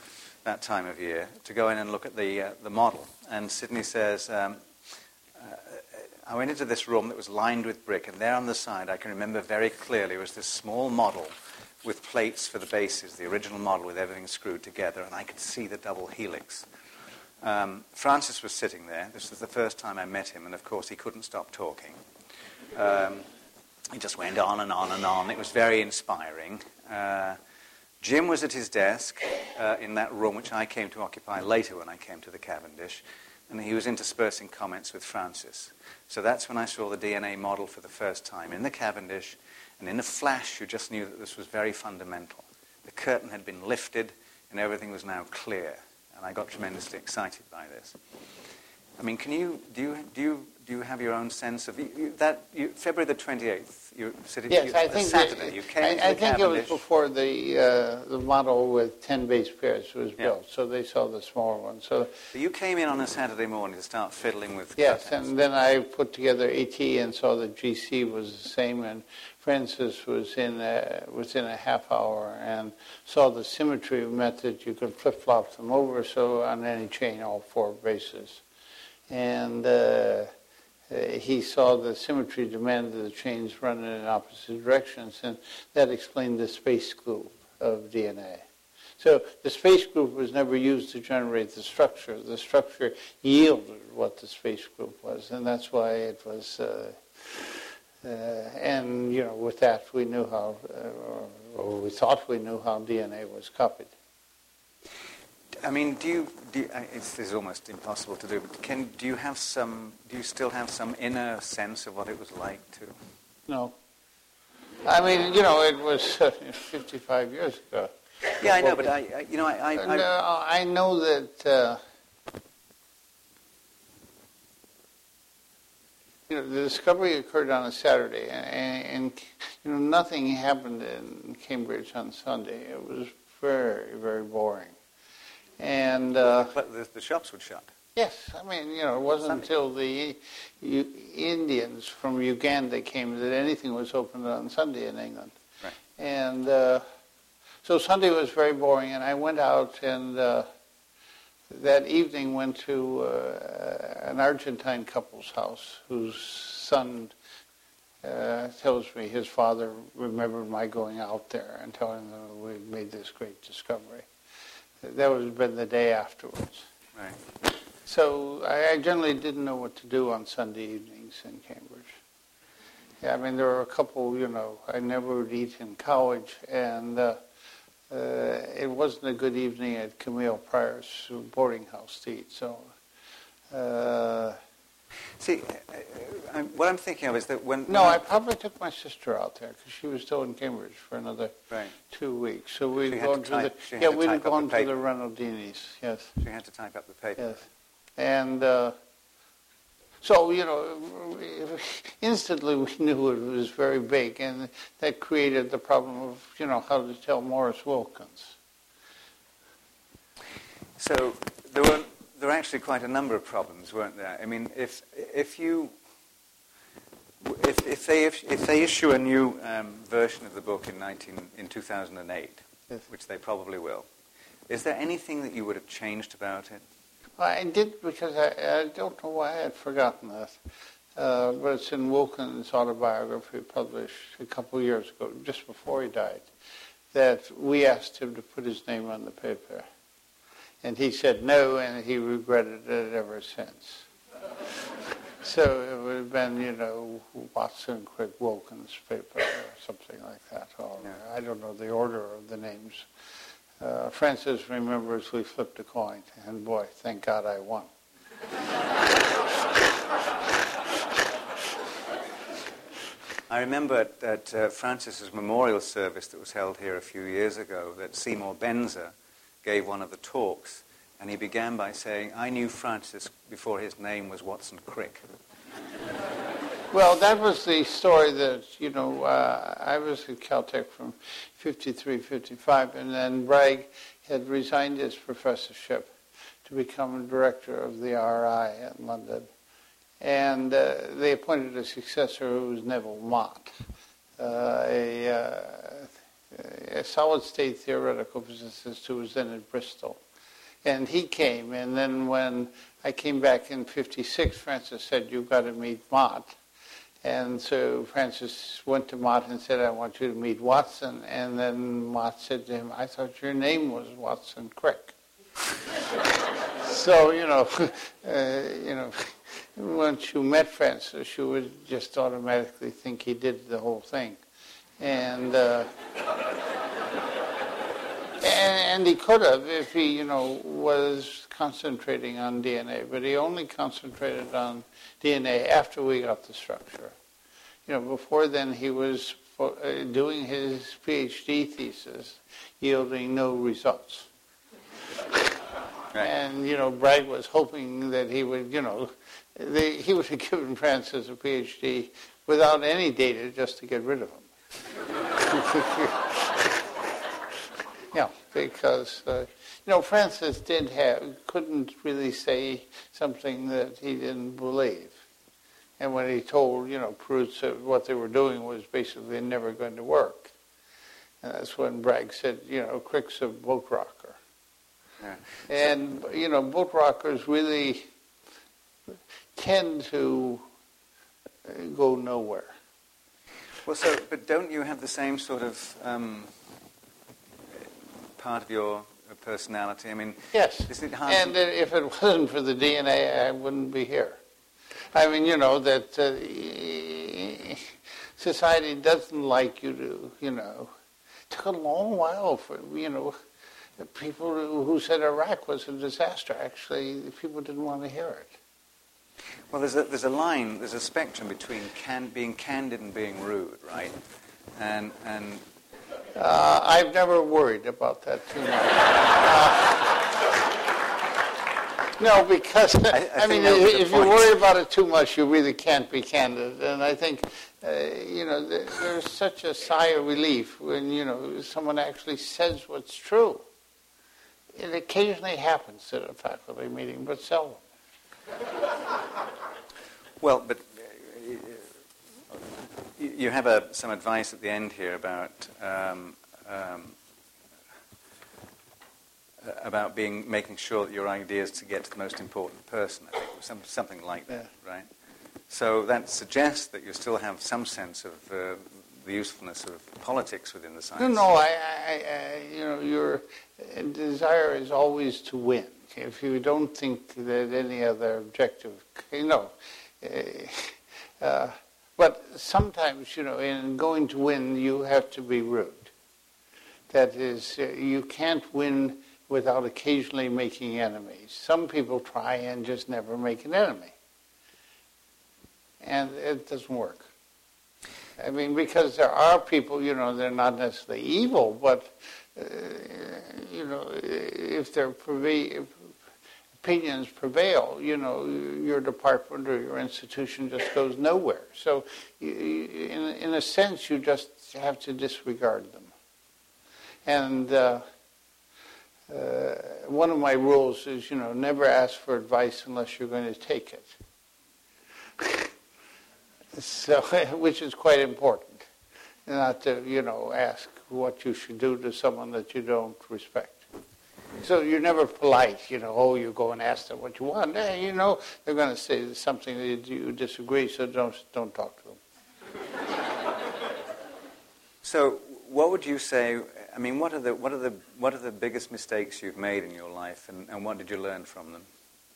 that time of year, to go in and look at the uh, the model. And Sydney says, um, uh, I went into this room that was lined with brick, and there on the side, I can remember very clearly, was this small model with plates for the bases, the original model with everything screwed together, and I could see the double helix. Um, Francis was sitting there. This was the first time I met him, and of course he couldn't stop talking. Um, he just went on and on and on. It was very inspiring. Uh, Jim was at his desk uh, in that room, which I came to occupy later when I came to the Cavendish, and he was interspersing comments with Francis. So that's when I saw the D N A model for the first time in the Cavendish, and in a flash you just knew that this was very fundamental. The curtain had been lifted, and everything was now clear. And I got tremendously excited by this. I mean, can you do you do you do you have your own sense of you, you, that you, February the twenty-eighth? You sitting yes, you, I think Saturday. The, you came I, to I the think Cavendish. It was before the uh, the model with ten base pairs was Yeah. built, so they saw the smaller one. So But you came in on a Saturday morning to start fiddling with. yes, cutouts. and then I put together AT and saw that G C was the same, and Francis was in a, within a half hour and saw the symmetry method. You could flip flop them over, so on any chain, all four bases, and. Uh, Uh, he saw the symmetry demanded the chains run in opposite directions, and that explained the space group of D N A. So the space group was never used to generate the structure. The structure yielded what the space group was, and that's why it was. Uh, uh, and you know, with that, we knew how, uh, or we thought we knew how D N A was copied. I mean, do you? Do you, it's, this is almost impossible to do. But can do you have some? Do you still have some inner sense of what it was like to? No. I mean, you know, it was uh, fifty-five years ago. Yeah, I know, but I, I you know, I, I, I, no, I know that. Uh, you know, the discovery occurred on a Saturday, and, and you know, nothing happened in Cambridge on Sunday. It was very, very boring. And uh, the, the shops would shut. yes, I mean, you know, it wasn't Sunday. until the U- Indians from Uganda came that anything was open on Sunday in England. Right. And uh, so Sunday was very boring, and I went out and uh, that evening went to uh, an Argentine couple's house whose son uh, tells me his father remembered my going out there and telling them we made this great discovery. That would have been the day afterwards. Right. So I, I generally didn't know what to do on Sunday evenings in Cambridge. Yeah, I mean, there were a couple, you know, I never would eat in college, and uh, uh, it wasn't a good evening at Camille Pryor's boarding house to eat. So, uh, see, I, I, what I'm thinking of is that when no, when I probably took my sister out there because she was still in Cambridge for another right. two weeks. So we'd had gone to to type- the she had yeah, to we'd type up gone the to the paper. Renaldinis. Yes. She had to type up the paper. Yes. And uh, so, you know, instantly we knew it was very big, and that created the problem of, you know, how to tell Morris Wilkins. So there were there were actually quite a number of problems, weren't there? I mean, if if you if if they if, if they issue a new um, version of the book in nineteen in two thousand eight, Yes. which they probably will, is there anything that you would have changed about it? Well, I did because I, I don't know why I had forgotten that. Uh, but it's in Wilkins' autobiography published a couple of years ago, just before he died, that we asked him to put his name on the paper. And he said no, and he regretted it ever since. So it would have been, you know, Watson Crick Wilkins paper or something like that. Or, Yeah. I don't know the order of the names. Uh, Francis remembers we flipped a coin, and boy, thank God I won. I remember at, at uh, Francis's memorial service that was held here a few years ago that Seymour Benzer gave one of the talks, and he began by saying, I knew Francis before his name was Watson Crick. Well, that was the story that, you know, uh, I was at Caltech from fifty-three, fifty-five, and then Bragg had resigned his professorship to become director of the R I in London. And uh, they appointed a successor who was Neville Mott, uh, a, uh, a solid-state theoretical physicist who was then at Bristol. And he came, and then when I came back in fifty-six, Francis said, "You've got to meet Mott." And so Francis went to Mott and said, "I want you to meet Watson." And then Mott said to him, "I thought your name was Watson Crick." So, you know, uh, you know, once you met Francis, you would just automatically think he did the whole thing. And, uh, and, and he could have if he, you know, was concentrating on D N A, but he only concentrated on D N A after we got the structure. You know, before then he was for, uh, doing his PhD thesis, yielding no results. Right. And, you know, Bragg was hoping that he would, you know, they, he would have given Francis a PhD without any data just to get rid of him. Yeah, because, uh, you know, Francis did have, couldn't really say something that he didn't believe. And when he told, you know, Perutz that what they were doing was basically never going to work. And that's when Bragg said, you know, Crick's a boat rocker. Yeah. And, you know, boat rockers really tend to go nowhere. Well, so, but don't you have the same sort of um, part of your personality? I mean, yes. Is it hard and to... if it wasn't for the D N A, I wouldn't be here. I mean, you know, that uh, society doesn't like you to, you know, it took a long while for, you know, people who said Iraq was a disaster, actually, people didn't want to hear it. Well, there's a, there's a line, there's a spectrum between can, being candid and being rude, right? And and uh, I've never worried about that too much. Uh, no, because, I, I, I mean, if, if you worry about it too much, you really can't be candid. And I think, uh, you know, there's such a sigh of relief when, you know, someone actually says what's true. It occasionally happens at a faculty meeting, but seldom. Well, but uh, you have a, some advice at the end here about um, um, about being making sure that your idea is to get to the most important person. I think some, something like that, yeah. Right? So that suggests that you still have some sense of uh, the usefulness of politics within the science. No, no, I, I, I you know, your desire is always to win. If you don't think that any other objective, you know, uh, uh, but sometimes, you know, in going to win, you have to be rude. That is, uh, you can't win without occasionally making enemies. Some people try and just never make an enemy. And it doesn't work. I mean, because there are people, you know, they're not necessarily evil, but, uh, you know, if their prevail, opinions prevail, you know, your department or your institution just goes nowhere. So, you, in, in a sense, you just have to disregard them. And uh, uh, one of my rules is, you know, never ask for advice unless you're going to take it. So, which is quite important, not to, you know, ask what you should do to someone that you don't respect. So you're never polite, you know, oh, you go and ask them what you want. Hey, you know, they're going to say something that you disagree, so don't don't talk to them. So what would you say, I mean, what are the what are the what are the biggest mistakes you've made in your life, and, and what did you learn from them?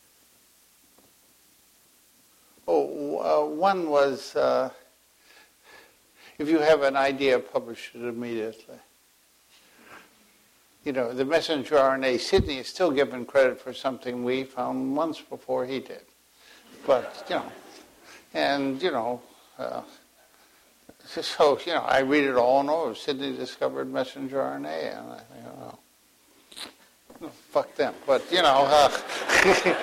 Oh, uh, one was, uh, if you have an idea, publish it immediately. You know, the messenger R N A, Sidney is still given credit for something we found months before he did. But, you know, and, you know, uh, so, you know, I read it all and over. Sidney discovered messenger R N A, and I think, oh, no, fuck them. But, you know, uh,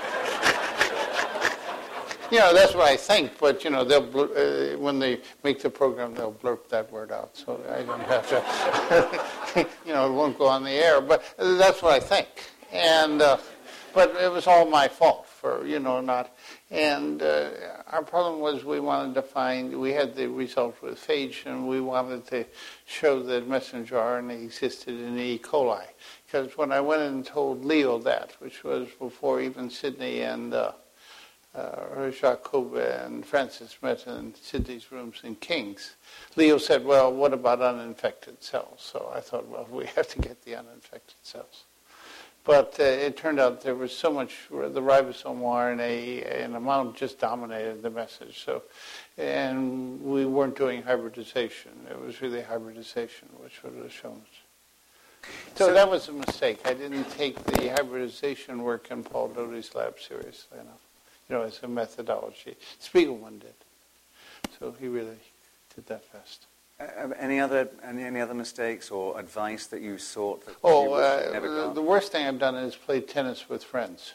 you know, that's what I think, but, you know, they'll blur, uh, when they make the program, they'll blurb that word out, so I don't have to, you know, it won't go on the air, but that's what I think. And, uh, but it was all my fault for, you know, not, and uh, our problem was we wanted to find, we had the result with phage, and we wanted to show that messenger R N A existed in E. coli, because when I went and told Leo that, which was before even Sidney and uh, uh, Jacques Courbet and Francis met in Sidney's rooms in King's, Leo said, well, what about uninfected cells? So I thought, well, we have to get the uninfected cells. But uh, it turned out there was so much, the ribosome R N A and amount just dominated the message. So, and we weren't doing hybridization. It was really hybridization which would have shown it. So, so that was a mistake. I didn't take the hybridization work in Paul Doty's lab seriously enough, you know, as a methodology. Spiegelman did. So he really did that fast. Uh, any other any, any other mistakes or advice that you sought that oh, you uh, never the, got? the worst thing I've done is play tennis with friends.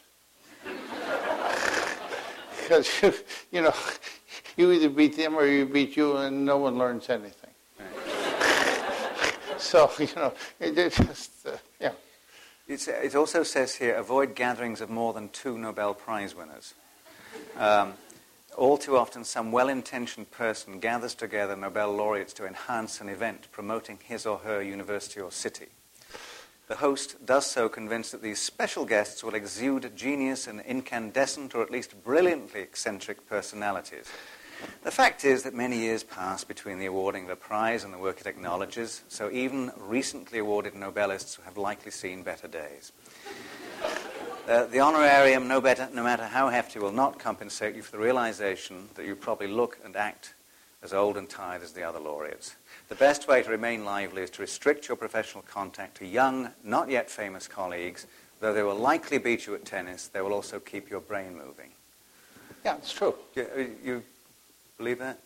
Because, you, you know, you either beat them or you beat you, and no one learns anything. Right. So, you know, it, it just, uh, yeah. It's, it also says here, avoid gatherings of more than two Nobel Prize winners. Um, All too often, some well-intentioned person gathers together Nobel laureates to enhance an event promoting his or her university or city. The host does so convinced that these special guests will exude genius and incandescent or at least brilliantly eccentric personalities. The fact is that many years pass between the awarding of a prize and the work it acknowledges, so even recently awarded Nobelists have likely seen better days. Uh, the honorarium, no, better, no matter how hefty, will not compensate you for the realization that you probably look and act as old and tired as the other laureates. The best way to remain lively is to restrict your professional contact to young, not yet famous colleagues. Though they will likely beat you at tennis, they will also keep your brain moving. Yeah, it's true. You, you believe that?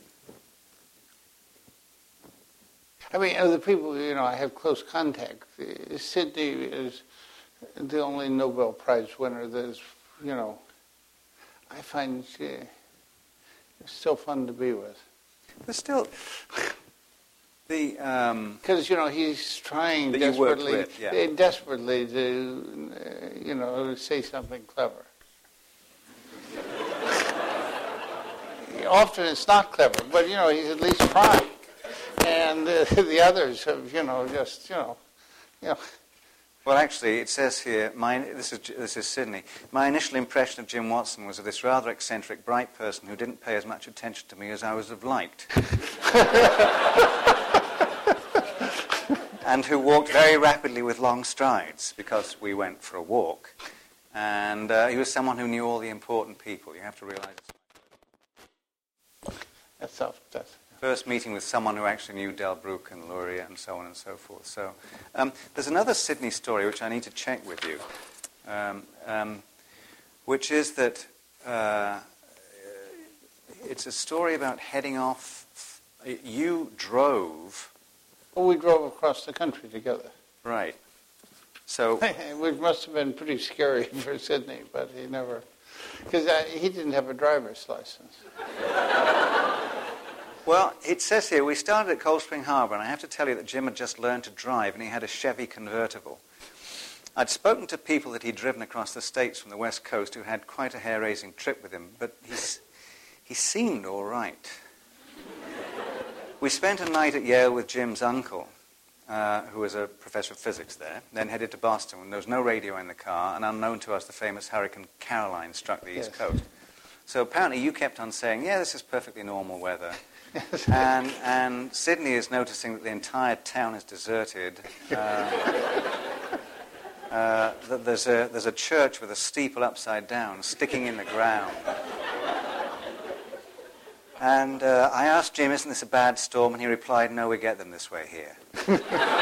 I mean, of the people, you know, I have close contact. Sidney is the only Nobel Prize winner that is, you know, I find uh, still fun to be with. But still, the um, because you know he's trying that you worked desperately, with, yeah. desperately to, uh, you know, say something clever. Often it's not clever, but you know he's at least trying, and uh, the others have, you know, just you know, you know. Well, actually, it says here, my, this is this is Sidney. My initial impression of Jim Watson was of this rather eccentric, bright person who didn't pay as much attention to me as I would have liked. And who walked very rapidly with long strides, because we went for a walk. And uh, he was someone who knew all the important people. You have to realize it's That's tough. That's first meeting with someone who actually knew Delbruck and Luria and so on and so forth. So um, there's another Sidney story which I need to check with you, um, um, which is that uh, it's a story about heading off. You drove. Well, we drove across the country together. Right. So it must have been pretty scary for Sidney, but he never, because he didn't have a driver's license. Well, it says here, we started at Cold Spring Harbor, and I have to tell you that Jim had just learned to drive, and he had a Chevy convertible. I'd spoken to people that he'd driven across the States from the West Coast who had quite a hair-raising trip with him, but he's, he seemed all right. We spent a night at Yale with Jim's uncle, uh, who was a professor of physics there, then headed to Boston when there was no radio in the car, and unknown to us, the famous Hurricane Caroline struck the Yes. East Coast. So apparently you kept on saying, yeah, this is perfectly normal weather. and, and Sidney is noticing that the entire town is deserted. Uh, uh, that there's a, there's a church with a steeple upside down, sticking in the ground. And uh, I asked Jim, isn't this a bad storm? And he replied, no, we get them this way here.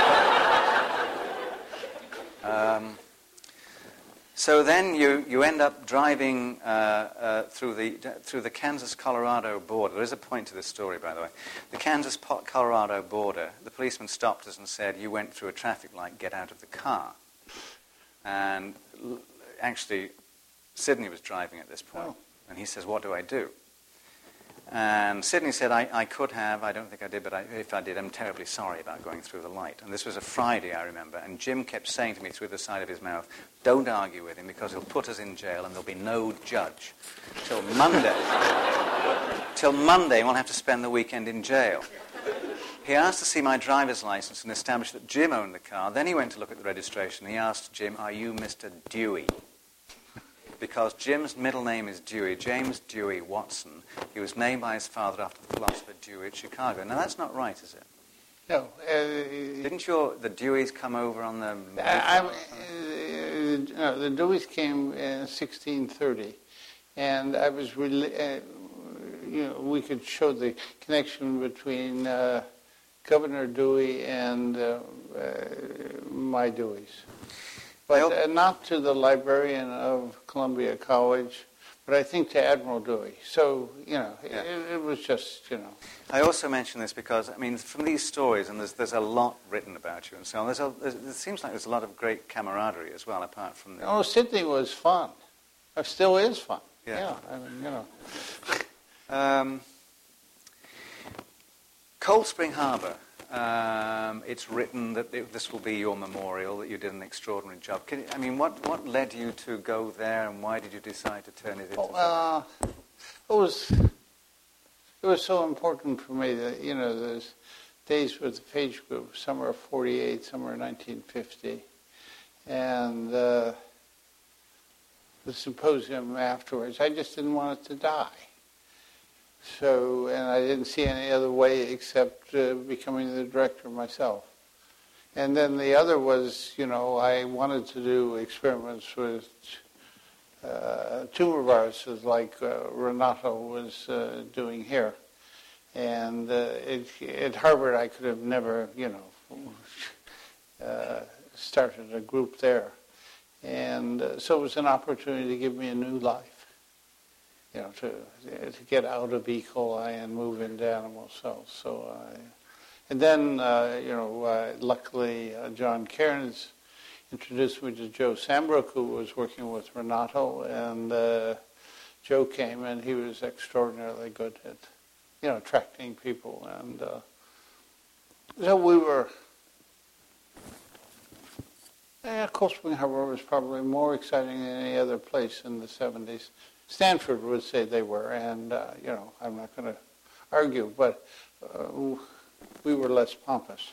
um, So then you, you end up driving uh, uh, through the through the Kansas-Colorado border. There is a point to this story, by the way. The Kansas-Colorado border, the policeman stopped us and said, you went through a traffic light, get out of the car. And l- actually, Sidney was driving at this point. Oh. And he says, what do I do? And Sidney said, I, I could have, I don't think I did, but I, if I did, I'm terribly sorry about going through the light. And this was a Friday, I remember, and Jim kept saying to me through the side of his mouth, don't argue with him because he'll put us in jail and there'll be no judge. Till Monday. Till Monday, we'll have to spend the weekend in jail. He asked to see my driver's license and established that Jim owned the car. Then he went to look at the registration. He asked Jim, "Are you Mister Dewey?" Because Jim's middle name is Dewey, James Dewey Watson. He was named by his father after the philosopher Dewey at Chicago. Now, that's not right, is it? No. Uh, Didn't your the Deweys come over on the... I, I, uh, no, the Deweys came in sixteen thirty, and I was really, uh, you know, we could show the connection between uh, Governor Dewey and uh, uh, my Deweys. But uh, not to the librarian of Columbia College, but I think to Admiral Dewey. So, you know, yeah. it, it was just, you know. I also mention this because, I mean, from these stories, and there's there's a lot written about you and so on, there's a, there's, it seems like there's a lot of great camaraderie as well, apart from the... Oh, Sydney was fun. It still is fun. Yeah. yeah I mean, you know. Um, Cold Spring Harbor. Um, it's written that it, this will be your memorial, that you did an extraordinary job. Can you, I mean, what, what led you to go there, and why did you decide to turn it into... Oh, uh, it was it was so important for me that, you know, there's days with the Page Group, some are forty-eight, some are nineteen fifty, and uh, the symposium afterwards, I just didn't want it to die. So, and I didn't see any other way except uh, becoming the director myself. And then the other was, you know, I wanted to do experiments with uh, tumor viruses like uh, Renato was uh, doing here. And uh, it, at Harvard, I could have never, you know, uh, started a group there. And uh, so it was an opportunity to give me a new life. You know, to to get out of E. coli and move into animal cells. So, uh, and then, uh, you know, uh, luckily uh, John Cairns introduced me to Joe Sambrook, who was working with Renato, and uh, Joe came, and he was extraordinarily good at, you know, attracting people, and uh, so we were. Yeah, Cold Spring Harbor was probably more exciting than any other place in the seventies. Stanford would say they were, and, uh, you know, I'm not going to argue, but uh, we were less pompous.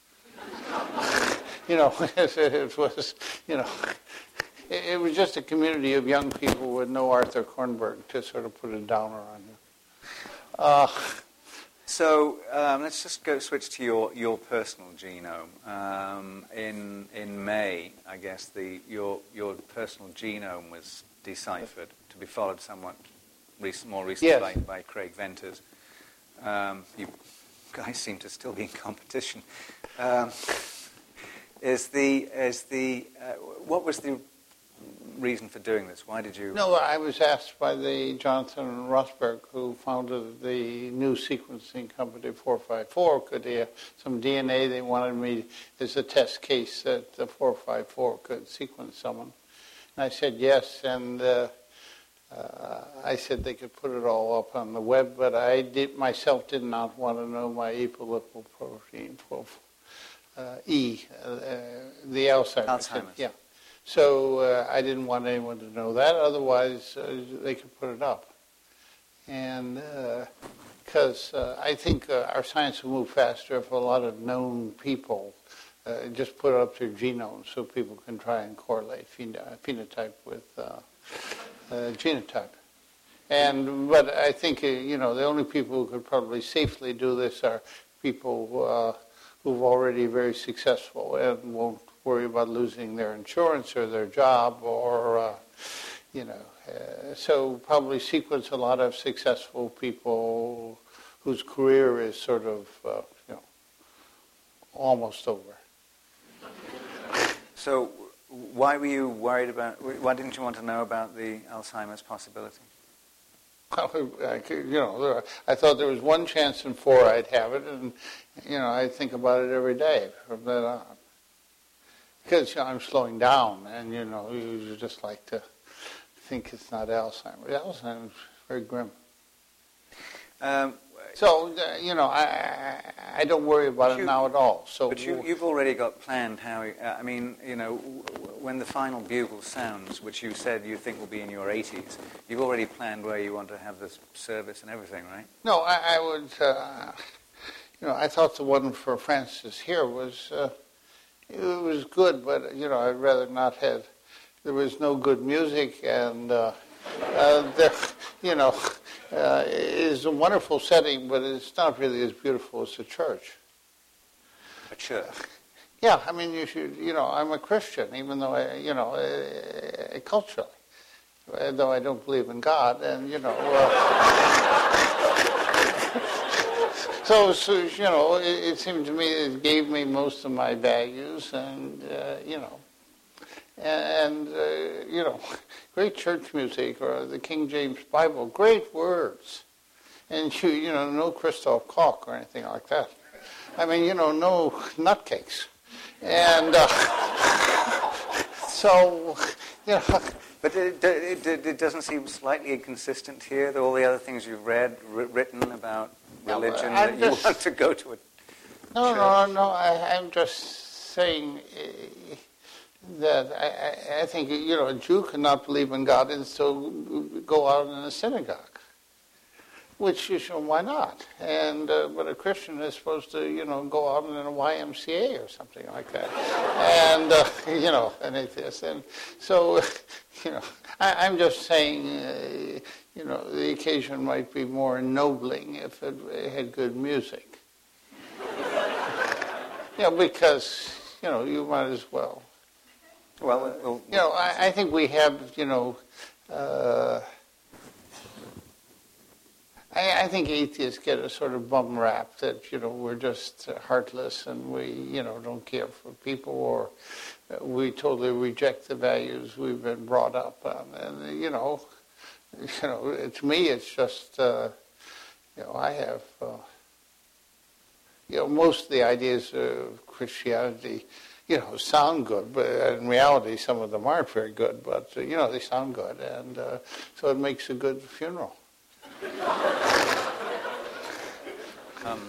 you know, it was, you know, it, it was just a community of young people with no Arthur Kornberg to sort of put a downer on you. Uh, so um, let's just go switch to your, your personal genome. Um, in in May, I guess the your your personal genome was deciphered, to be followed somewhat recent, more recently yes. by, by Craig Venters. Um, you guys seem to still be in competition. Um, is the is the uh, what was the reason for doing this? Why did you? No, I was asked by the Jonathan Rosberg, who founded the new sequencing company four five four. Could they have some D N A? They wanted me as a test case that the four five four could sequence someone. And I said yes, and uh, uh, I said they could put it all up on the web, but I did myself did not want to know my apolipoprotein uh, E, uh, the Alzheimer's. Alzheimer's. Yeah. So uh, I didn't want anyone to know that. Otherwise, uh, they could put it up. And because uh, uh, I think uh, our science will move faster if a lot of known people uh, just put up their genomes so people can try and correlate pheno- phenotype with uh, uh, genotype. And but I think uh, you know the only people who could probably safely do this are people uh, who've already very successful and won't worry about losing their insurance or their job, or uh, you know. Uh, so probably sequence a lot of successful people whose career is sort of uh, you know almost over. So, why were you worried about? Why didn't you want to know about the Alzheimer's possibility? You know, I thought there was one chance in four I'd have it, and you know, I think about it every day from then on. Because you know, I'm slowing down, and you know, you just like to think it's not Alzheimer's. Alzheimer's is very grim. Um, so uh, you know, I I don't worry about you, it now at all. So, but you, you've already got planned how. Uh, I mean, you know, when the final bugle sounds, which you said you think will be in your eighties, you've already planned where you want to have this service and everything, right? No, I, I would. Uh, you know, I thought the one for Francis here was, uh, it was good, but, you know, I'd rather not have, there was no good music, and, uh, uh, there, you know, uh, it is a wonderful setting, but it's not really as beautiful as the church. A church? Yeah, I mean, you should, you know, I'm a Christian, even though I, you know, uh, culturally, though I don't believe in God, and, you know, uh, so, so, you know, it, it seemed to me it gave me most of my values, and, uh, you know, and, and uh, you know, great church music, or the King James Bible, great words, and, you, you know, no Christoph Koch or anything like that. I mean, you know, no nutcakes. And uh, so, you know. But it, it, it doesn't seem slightly inconsistent here, that all the other things you've read, written about religion, no, that just, you want to go to a No, church. no, no, I, I'm just saying uh, that I, I think, you know, a Jew cannot believe in God and still go out in a synagogue. Which, you know, why not? And uh, but a Christian is supposed to, you know, go out in a Y M C A or something like that, and uh, you know, an atheist. And so, you know, I, I'm just saying, uh, you know, the occasion might be more ennobling if it, it had good music. You know, because you know, you might as well. Well, well you know, I, I think we have, you know. Uh, I think atheists get a sort of bum rap that, you know, we're just heartless and we, you know, don't care for people, or we totally reject the values we've been brought up on. And, you know, you know, to me it's just, uh, you know, I have, uh, you know, most of the ideas of Christianity, you know, sound good, but in reality some of them aren't very good, but, uh, you know, they sound good, and uh, so it makes a good funeral. Um,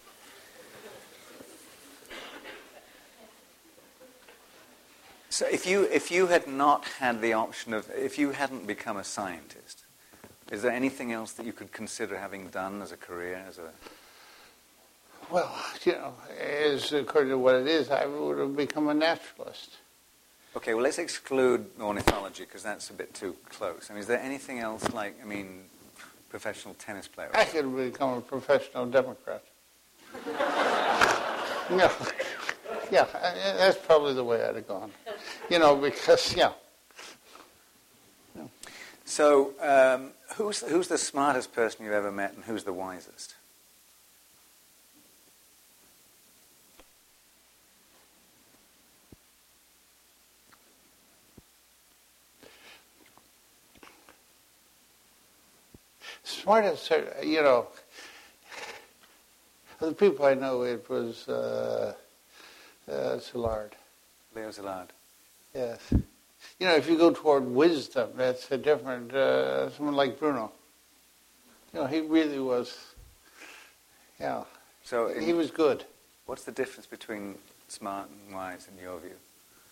so if you if you had not had the option of, if you hadn't become a scientist, is there anything else that you could consider having done as a career, as a? Well, you know, as according to what it is, I would have become a naturalist. Okay, well, let's exclude ornithology because that's a bit too close. I mean, is there anything else, like, I mean, professional tennis player? I could become a professional Democrat. No, yeah, that's probably the way I'd have gone. You know, because, yeah. yeah. So, um, who's who's the smartest person you've ever met, and who's the wisest? Smartest, you know, the people I know, it was uh, uh, Szilard. Leo Szilard. Yes. You know, if you go toward wisdom, that's a different, uh, someone like Bruno. You know, he really was, yeah. So in, he was good. What's the difference between smart and wise in your view?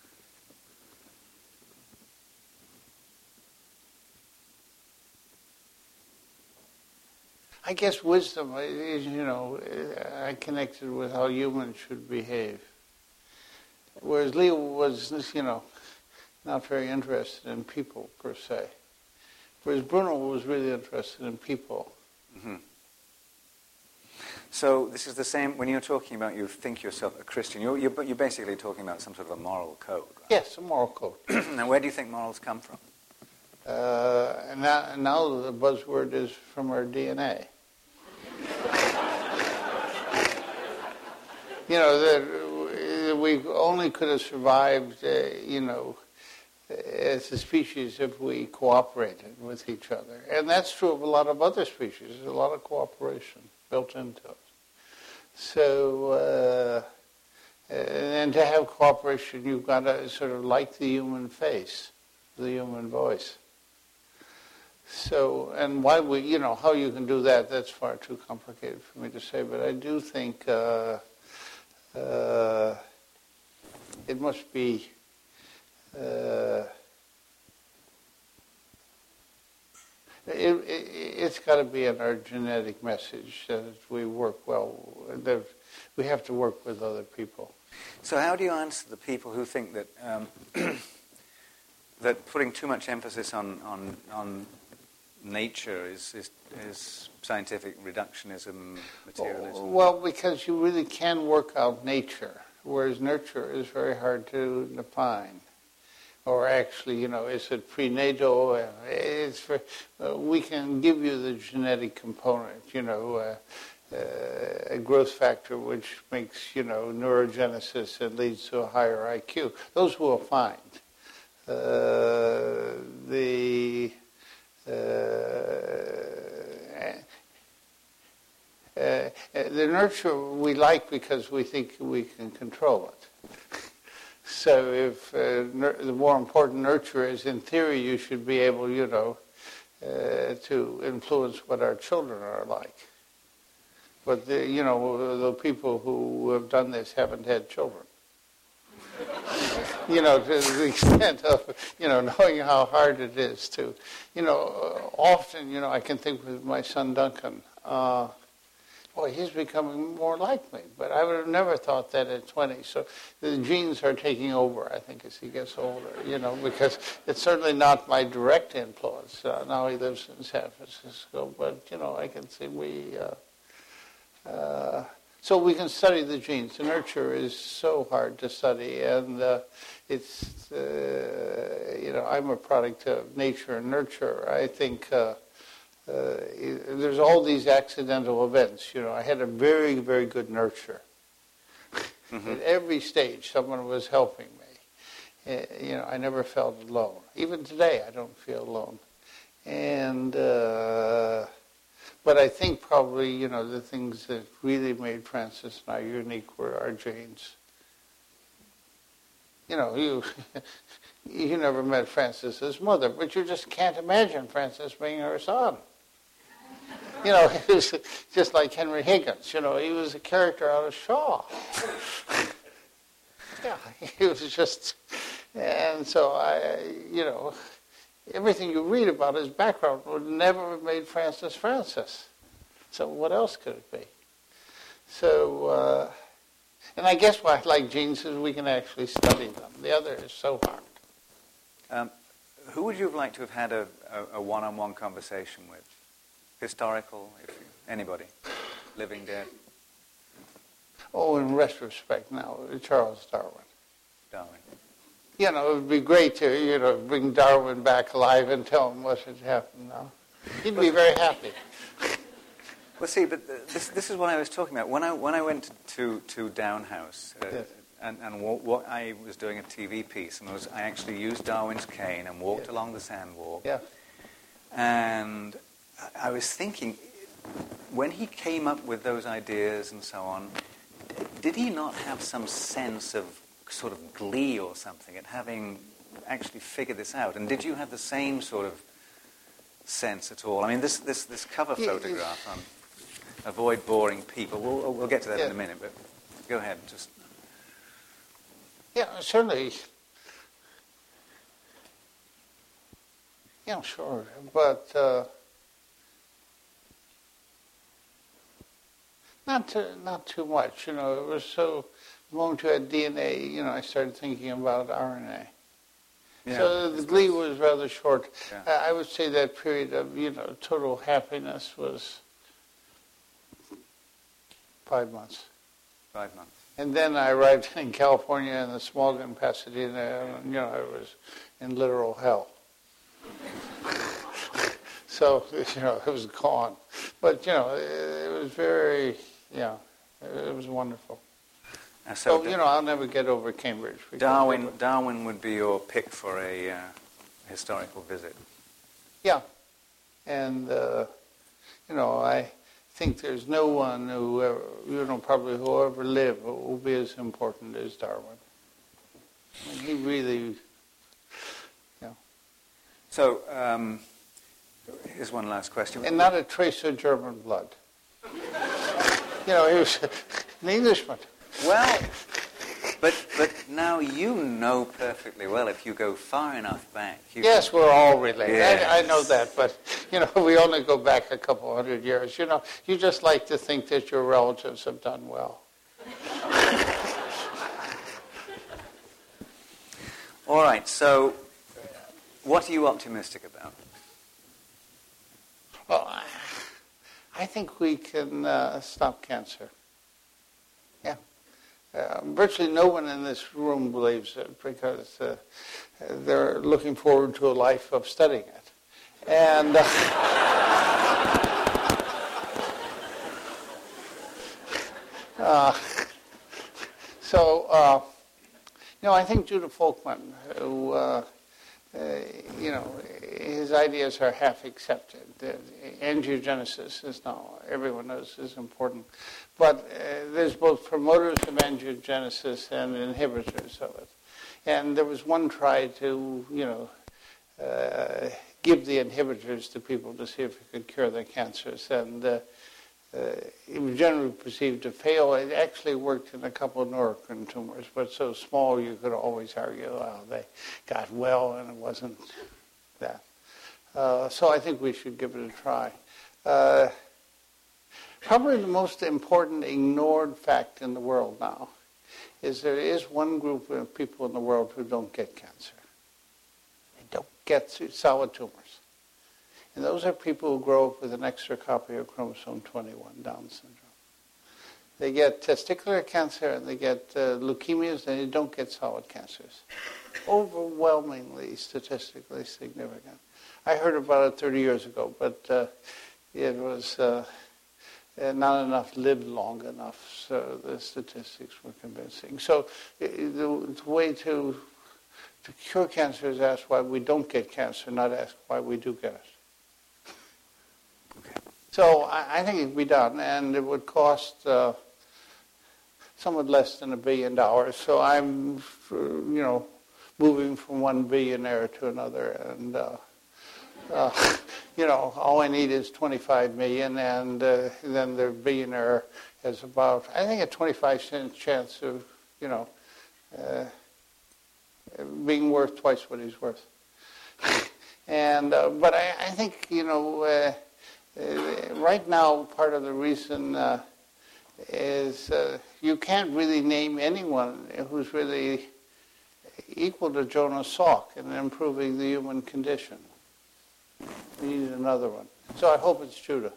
I guess wisdom is, you know, I connected with how humans should behave. Whereas Leo was, you know, not very interested in people per se. Whereas Bruno was really interested in people. Mm-hmm. So this is the same, when you're talking about you think yourself a Christian, you're, you're, you're basically talking about some sort of a moral code, right? Yes, a moral code. Now, where do you think morals come from? Uh, and now, now the buzzword is from our D N A. You know, that we only could have survived, uh, you know, as a species if we cooperated with each other. And that's true of a lot of other species. There's a lot of cooperation built into it. So, uh, and to have cooperation, you've got to sort of like the human face, the human voice. So, and why we, you know, how you can do that, that's far too complicated for me to say, but I do think uh, uh, it must be uh, It, it, it's got to be in our genetic message that we work well, that we have to work with other people. So how do you answer the people who think that um, that putting too much emphasis on on, on nature is, is is scientific reductionism, materialism? Well, because you really can work out nature, whereas nurture is very hard to define. Or actually, you know, is it prenatal? It's for, uh, we can give you the genetic component, you know, uh, uh, a growth factor which makes, you know, neurogenesis and leads to a higher I Q. Those we'll find. Uh, the uh, uh, the nurture we like because we think we can control it. So if uh, nur- the more important nurture is, in theory, you should be able, you know, uh, to influence what our children are like. But, the, you know, the people who have done this haven't had children. You know, to the extent of, you know, knowing how hard it is to, you know, often, you know, I can think with my son Duncan, uh, boy, he's becoming more like me. But I would have never thought that at twenty. So the genes are taking over, I think, as he gets older, you know, because it's certainly not my direct influence. Uh, now he lives in San Francisco, but, you know, I can see we... Uh, uh, so we can study the genes. The nurture is so hard to study, and uh, it's, uh, you know, I'm a product of nature and nurture. I think... Uh, Uh, there's all these accidental events. You know, I had a very, very good nurture. Mm-hmm. At every stage, someone was helping me. Uh, you know, I never felt alone. Even today, I don't feel alone. And, uh, but I think probably, you know, the things that really made Francis and I unique were our genes. You know, you you never met Francis's mother, but you just can't imagine Francis being her son. You know, he was just like Henry Higgins. You know, he was a character out of Shaw. Yeah, he was just, and so I, you know, everything you read about his background would never have made Francis Francis. So what else could it be? So, uh, and I guess why I like genes is we can actually study them. The other is so hard. Um, who would you have liked to have had a, a, a one-on-one conversation with? Historical, if you, anybody, living, dead? Oh, in retrospect now, Charles Darwin. Darwin. You know, it would be great to, you know, bring Darwin back alive and tell him what had happened now. He'd be very happy. Well, see, but this this is what I was talking about. When I when I went to, to Down House, uh, yes. and, and what, what I was doing a T V piece, and was I actually used Darwin's cane and walked yes. along the sandwalk. Yeah. And I was thinking, when he came up with those ideas and so on, did he not have some sense of sort of glee or something at having actually figured this out? And did you have the same sort of sense at all? I mean, this this, this cover yeah, photograph on Avoid Boring People, we'll, we'll get to that yeah. in a minute, but go ahead. Just Yeah, certainly. Yeah, sure. But... Uh, Not too, not too much, you know. It was so, the moment you had D N A, you know, I started thinking about R N A. Yeah, so the glee was rather short. Yeah. Uh, I would say that period of, you know, total happiness was five months. Five months. And then I arrived in California in the smog in Pasadena, and, you know, I was in literal hell. So, you know, it was gone. But, you know, it, it was very... Yeah, it was wonderful. Uh, so, so you know, I'll never get over Cambridge. Darwin, Darwin would be your pick for a uh, historical visit. Yeah, and uh, you know, I think there's no one who, ever, you know, probably who will ever live who will be as important as Darwin. I mean, he really, yeah. So, um, here's one last question. And not a trace of German blood. You know, he was an Englishman. Well, But but now you know perfectly well if you go far enough back. You yes, can... we're all related. Yes. I, I know that, but you know, we only go back a couple hundred years. You know, you just like to think that your relatives have done well. All right. So, what are you optimistic about? Well, I think we can uh, stop cancer. Yeah. Uh, virtually no one in this room believes it because uh, they're looking forward to a life of studying it. And uh, uh, so, uh, you know, I think Judah Folkman, who, uh, uh, you know, his ideas are half accepted. The angiogenesis is now, everyone knows, is important. But uh, there's both promoters of angiogenesis and inhibitors of it. And there was one try to, you know, uh, give the inhibitors to people to see if it could cure their cancers. And uh, uh, it was generally perceived to fail. It actually worked in a couple of neuroendocrine tumors, but so small you could always argue, oh, they got well and it wasn't that. Uh, so I think we should give it a try. Uh, probably the most important ignored fact in the world now is there is one group of people in the world who don't get cancer. They don't get solid tumors. And those are people who grow up with an extra copy of chromosome twenty-one, Down syndrome. They get testicular cancer and they get uh, leukemias and they don't get solid cancers. Overwhelmingly statistically significant. I heard about it thirty years ago, but uh, it was uh, not enough lived long enough, so the statistics were convincing. So uh, the, the way to, to cure cancer is ask why we don't get cancer, not ask why we do get it. So I, I think it could be done, and it would cost uh, somewhat less than a billion dollars. So I'm, you know, moving from one billionaire to another, and uh, uh, you know, all I need is twenty-five million, and uh, then the billionaire has about, I think, a twenty-five cent chance of, you know, uh, being worth twice what he's worth. and uh, but I, I think, you know. Uh, Uh, right now, part of the reason uh, is uh, you can't really name anyone who's really equal to Jonas Salk in improving the human condition. We need another one. So I hope it's Judah.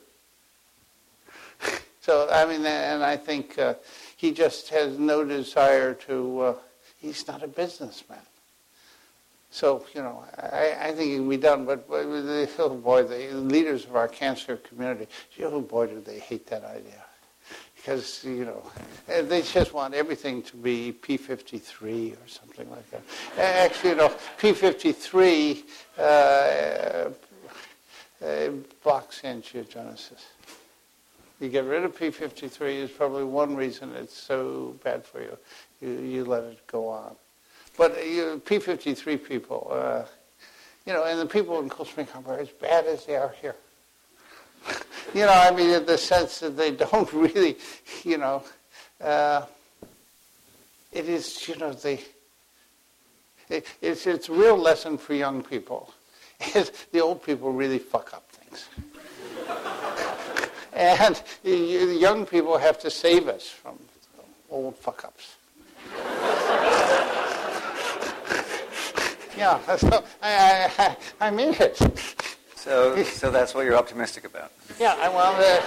So, I mean, and I think uh, he just has no desire to, uh, he's not a businessman. So, you know, I, I think it can be done, but, but the, oh boy, the leaders of our cancer community, oh boy, do they hate that idea. Because, you know, they just want everything to be P fifty-three or something like that. Actually, you know, P fifty-three uh, uh, blocks angiogenesis. You get rid of P fifty-three is probably one reason it's so bad for you. You, you let it go on. But you, P fifty-three people, uh, you know, and the people in Cold Spring Harbor are as bad as they are here. you know, I mean, in the sense that they don't really, you know, uh, it is, you know, the, it, it's, it's a real lesson for young people. The old people really fuck up things. and you, the young people have to save us from old fuck-ups. Yeah, so I, I, I mean it. So, so that's what you're optimistic about. Yeah, I want to.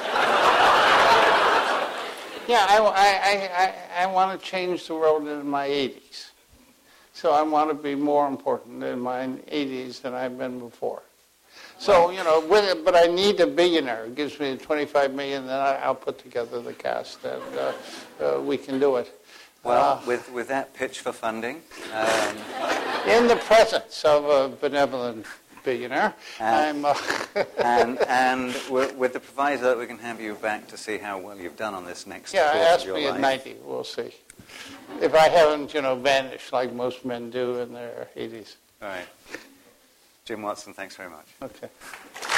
Yeah, I, I, I, I want to change the world in my eighties. So I want to be more important in my eighties than I've been before. So, you know, with it, but I need a billionaire. It gives me twenty-five million, then I, I'll put together the cast, and uh, uh, we can do it. Well, uh, with, with that pitch for funding... Um, in the presence of a benevolent billionaire, and, I'm... Uh, and and with the proviso that we can have you back to see how well you've done on this next yeah, course ask of your me life. at ninety, we'll see. If I haven't, you know, vanished like most men do in their eighties. All right. Jim Watson, thanks very much. Okay.